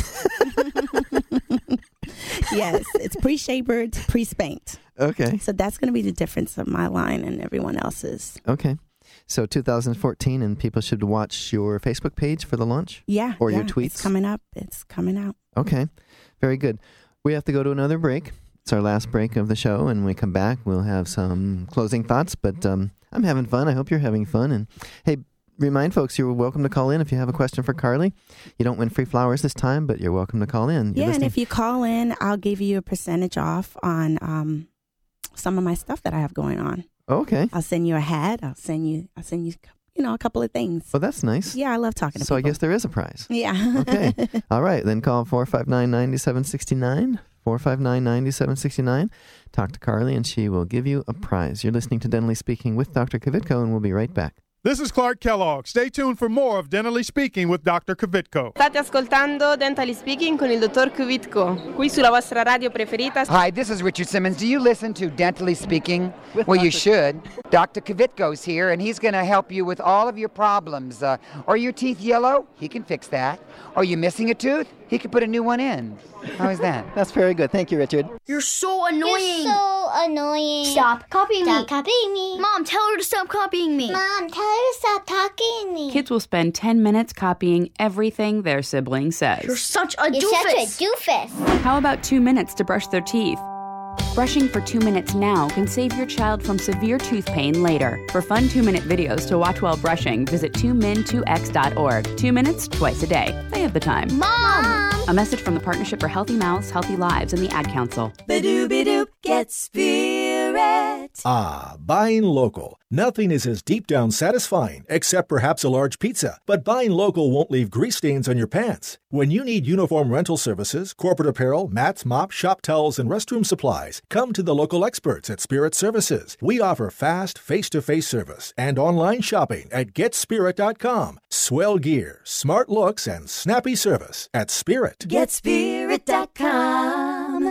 Yes, it's pre-shapered, pre-spanked. Okay. So that's going to be the difference of my line and everyone else's. Okay. So two thousand fourteen, and people should watch your Facebook page for the launch? Yeah. Or yeah, your tweets? It's coming up. It's coming out. Okay. Very good. We have to go to another break. It's our last break of the show, and when we come back, we'll have some closing thoughts. But um, I'm having fun. I hope you're having fun. And hey, remind folks you're welcome to call in if you have a question for Carly. You don't win free flowers this time, but you're welcome to call in. You're Yeah, and listening- if you call in, I'll give you a percentage off on um, some of my stuff that I have going on. Okay. I'll send you a hat. I'll send you. I'll send you. You know, a couple of things. Well, that's nice. Yeah, I love talking to So I people. guess there is a prize. Yeah. Okay. All right. Then call four five nine, nine seven six nine, four five nine, nine seven six nine. Talk to Carly, and she will give you a prize. You're listening to Dentally Speaking with Doctor Kvitko, and we'll be right back. This is Clark Kellogg. Stay tuned for more of Dentally Speaking with Doctor Kvitko. State ascoltando Dentally Speaking con il dottor Kvitko, qui sulla vostra radio preferita. Hi, this is Richard Simmons. Do you listen to Dentally Speaking? Well, you should. Doctor Kvitko's here, and he's going to help you with all of your problems. Uh, are your teeth yellow? He can fix that. Are you missing a tooth? He can put a new one in. How is that? That's very good. Thank you, Richard. You're so annoying. You're so annoying. Stop copying Stop me. copying me. Mom, tell her to stop copying me. Mom, tell her to stop talking to me. Kids will spend ten minutes copying everything their sibling says. You're such a You're doofus. such a doofus. How about two minutes to brush their teeth? Brushing for two minutes now can save your child from severe tooth pain later. For fun two-minute videos to watch while brushing, visit two min two x dot org. Two minutes, twice a day. They have the time. Mom! A message from the Partnership for Healthy Mouths, Healthy Lives, and the Ad Council. Ba-doop-a-doop, get Spirit. Ah, buying local. Nothing is as deep down satisfying, except perhaps a large pizza. But buying local won't leave grease stains on your pants. When you need uniform rental services, corporate apparel, mats, mops, shop towels, and restroom supplies, come to the local experts at Spirit Services. We offer fast, face-to-face service and online shopping at get spirit dot com. Swell gear, smart looks, and snappy service at Spirit. get spirit dot com.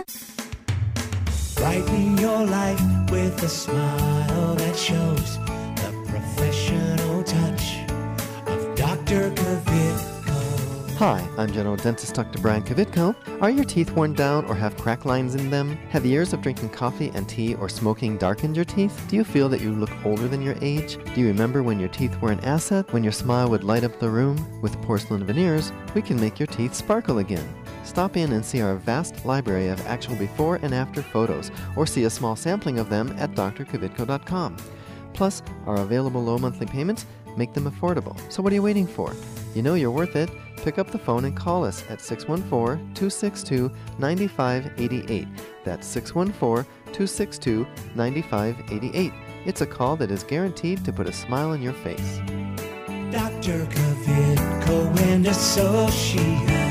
Brighten your life with a smile that shows the professional touch of Doctor Kvitko. Hi, I'm General Dentist Doctor Brian Kvitko. Are your teeth worn down or have crack lines in them? Have years of drinking coffee and tea or smoking darkened your teeth? Do you feel that you look older than your age? Do you remember when your teeth were an asset, when your smile would light up the room? With porcelain veneers, we can make your teeth sparkle again. Stop in and see our vast library of actual before and after photos, or see a small sampling of them at d r kvitko dot com. Plus, our available low monthly payments make them affordable. So what are you waiting for? You know you're worth it. Pick up the phone and call us at six one four, two six two, nine five eight eight. That's six one four, two six two, nine five eight eight. It's a call that is guaranteed to put a smile on your face. Doctor Kvitko and Associates.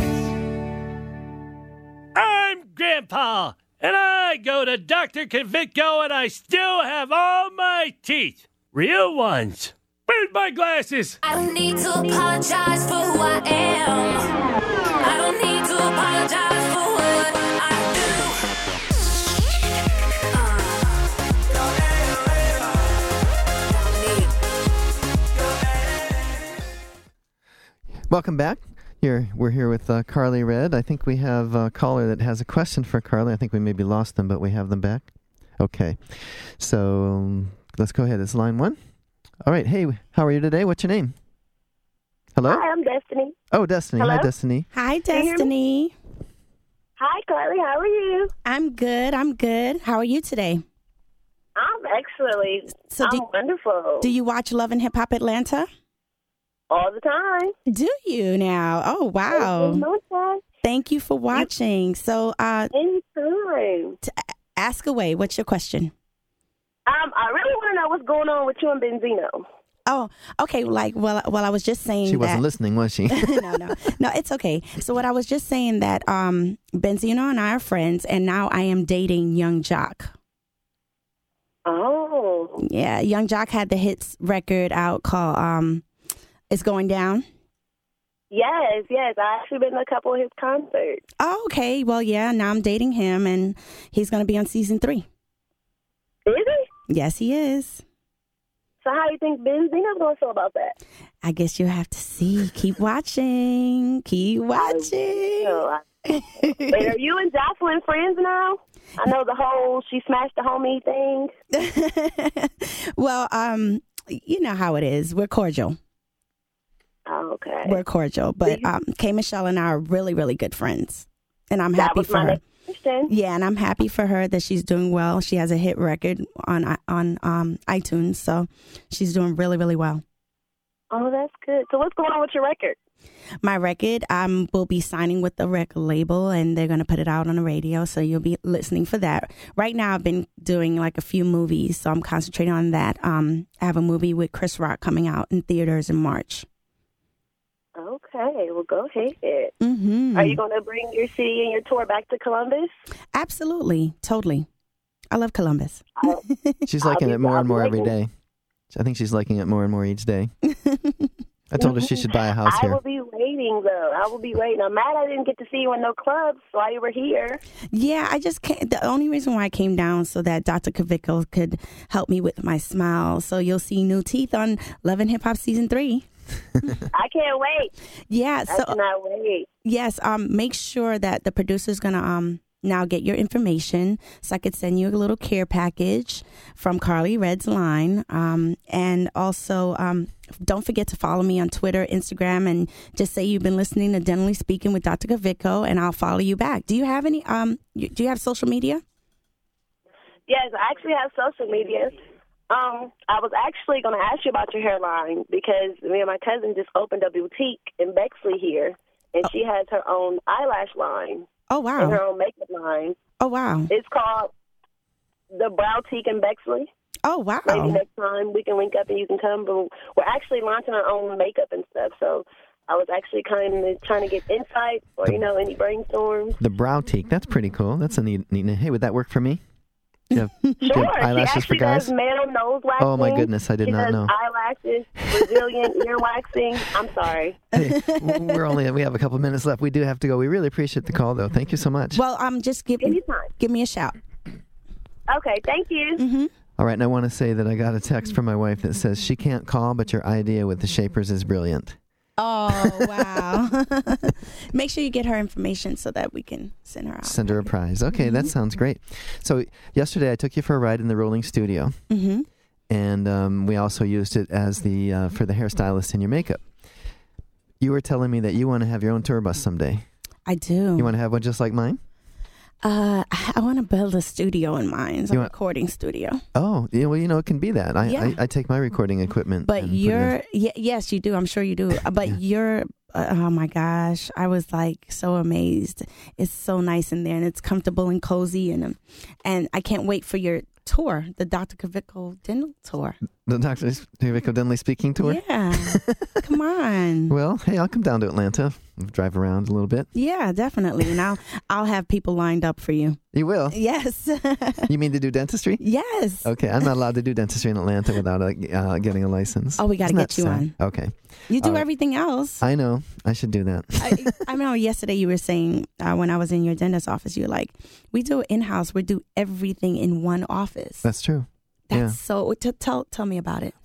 I'm Grandpa, and I go to Doctor Kvitko, and I still have all my teeth. Real ones. Where's my glasses? I don't need to apologize for who I am. I don't need to apologize for what Welcome back. Here, we're here with uh, Carly Red. I think we have a caller that has a question for Carly. I think we maybe lost them, but we have them back. Okay. So um, let's go ahead. It's line one. All right. Hey, how are you today? What's your name? Hello? Hi, I'm Destiny. Oh, Destiny. Hello? Hi, Destiny. Hi, Can you hear Destiny. Hi, Carly. How are you? I'm good. I'm good. How are you today? I'm excellently. So I'm do- wonderful. Do you watch Love and Hip Hop Atlanta? All the time. Do you now? Oh, wow. Okay. Thank you for watching. So, uh, Anytime. t- ask away. What's your question? Um, I really want to know what's going on with you and Benzino. Oh, okay. Like, well, well, I was just saying She wasn't that- listening, was she? no, no, no. It's okay. So, what I was just saying that um, Benzino and I are friends, and now I am dating Young Jock. Oh. Yeah, Young Jock had the hits record out called um, "It's Going Down." Yes, yes. I actually been to a couple of his concerts. Oh, okay. Well, yeah. Now I'm dating him, and he's going to be on season three. Is he? Yes, he is. So how do you think Benzino's going to feel about that? I guess you'll have to see. Keep watching. Keep watching. So, I, and are you and Jocelyn friends now? I know the whole she smashed the homie thing. Well, um, you know how it is. We're cordial. Oh, okay. We're cordial, but um, K. Michelle and I are really, really good friends, and I'm That happy was for my her. next question. Yeah, and I'm happy for her that she's doing well. She has a hit record on on um, iTunes, so she's doing really, really well. Oh, that's good. So what's going on with your record? My record, um, will be signing with the record label, and they're going to put it out on the radio, so you'll be listening for that. Right now, I've been doing like a few movies, so I'm concentrating on that. Um, I have a movie with Chris Rock coming out in theaters in March. Okay, well, go ahead. Mm-hmm. Are you going to bring your city and your tour back to Columbus? Absolutely, totally. I love Columbus. She's I'll liking be- it more I'll and be more every waiting. day. I think she's liking it more and more each day. I told her she should buy a house I here. will be waiting, though. I will be waiting. I'm mad I didn't get to see you in no clubs while you were here. Yeah, I just can't. The only reason why I came down so that Doctor Kavicko could help me with my smile. So you'll see new teeth on Love and Hip Hop season three. I can't wait. Yeah, I so cannot wait. yes, um, make sure that the producer's gonna um now get your information so I could send you a little care package from Carly Red's line. Um, and also um, don't forget to follow me on Twitter, Instagram, and just say you've been listening to Dentally Speaking with Doctor Kavicko, and I'll follow you back. Do you have any? Um, you- do you have social media? Yes, I actually have social media. Um, I was actually going to ask you about your hairline because me and my cousin just opened a boutique in Bexley here, and she has her own eyelash line. Oh, wow. And her own makeup line. Oh, wow. It's called the Browtique in Bexley. Oh, wow. Maybe next time we can link up and you can come. But we're actually launching our own makeup and stuff, so I was actually kind of trying to get insight or, you know, any brainstorms. The Browtique, that's pretty cool. That's a neat, neat name. Hey, would that work for me? Do you have, do you have Sure. eyelashes she for actually guys? does male nose waxing. Oh, my goodness, I did she not does know. eyelashes, Brazilian ear waxing. I'm sorry. Hey, we're only we have a couple minutes left. We do have to go. We really appreciate the call, though. Thank you so much. Well, um, just give give me a shout. Okay, thank you. Mm-hmm. All right, and I want to say that I got a text from my wife that says she can't call, but your idea with the Shapers is brilliant. Oh, wow. Make sure you get her information so that we can send her out. Send her a prize. Okay, that sounds great. So yesterday I took you for a ride in the rolling studio, Mm-hmm. and um, we also used it as the uh, for the hairstylist in your makeup. You were telling me that you want to have your own tour bus someday. I do. You want to have one just like mine? Uh, I want to build a studio in mine, a You want- recording studio. Oh, yeah, well, you know, it can be that. I, Yeah. I, I take my recording equipment. But and put it in. you're, y- yes, you do. I'm sure you do. Uh, But you're, uh, oh my gosh, I was like so amazed. It's so nice in there, and it's comfortable and cozy, and um, and I can't wait for your tour, the Doctor Kavicko Dental Tour. The Doctor Kavicko Dentally Speaking Tour? Yeah, come on. Well, hey, I'll come down to Atlanta, drive around a little bit. Yeah, definitely. And I'll I'll have people lined up for you. You will? Yes. You mean to do dentistry? Yes. Okay, I'm not allowed to do dentistry in Atlanta without uh, uh, getting a license. Oh, we gotta Isn't get that you sad? on. Okay. You do All right. everything else. I know. I should do that. I, I know yesterday you were saying uh, when I was in your dentist office, you were like, we do it in-house. We do everything in one office. That's true. That's yeah. so, t- tell tell me about it. Well,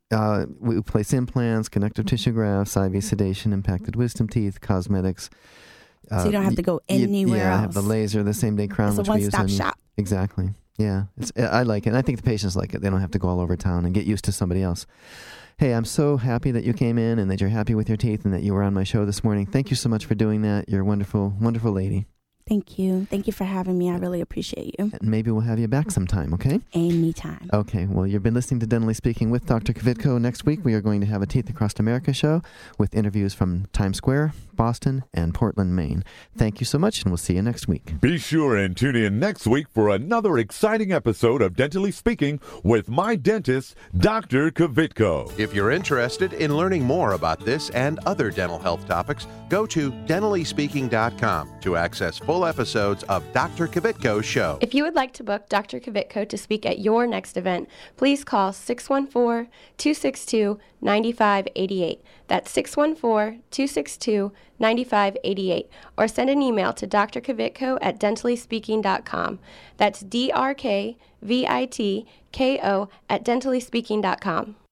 Uh, we place implants, connective tissue grafts, I V sedation, impacted wisdom teeth, cosmetics. Uh, So you don't have to go y- anywhere Yeah, I else. have the laser, the same day crown, It's a which we use one-stop on- shop. Exactly. Yeah, it's, I like it. And I think the patients like it. They don't have to go all over town and get used to somebody else. Hey, I'm so happy that you came in and that you're happy with your teeth and that you were on my show this morning. Thank you so much for doing that. You're a wonderful, wonderful lady. Thank you. Thank you for having me. I really appreciate you. And maybe we'll have you back sometime, okay? Anytime. Okay, well, you've been listening to Dentally Speaking with Doctor Kvitko. Next week, we are going to have a Teeth Across America show with interviews from Times Square, Boston, and Portland, Maine. Thank you so much, and we'll see you next week. Be sure and tune in next week for another exciting episode of Dentally Speaking with my dentist, Doctor Kvitko. If you're interested in learning more about this and other dental health topics, go to dentally speaking dot com to access full episodes of Doctor Kvitko's show. If you would like to book Doctor Kvitko to speak at your next event, please call six one four, two six two, nine five eight eight. That's six one four, two six two, nine five eight eight. Or send an email to d r kvitko at dentally speaking dot com. That's D R K V I T K O at dentally speaking dot com.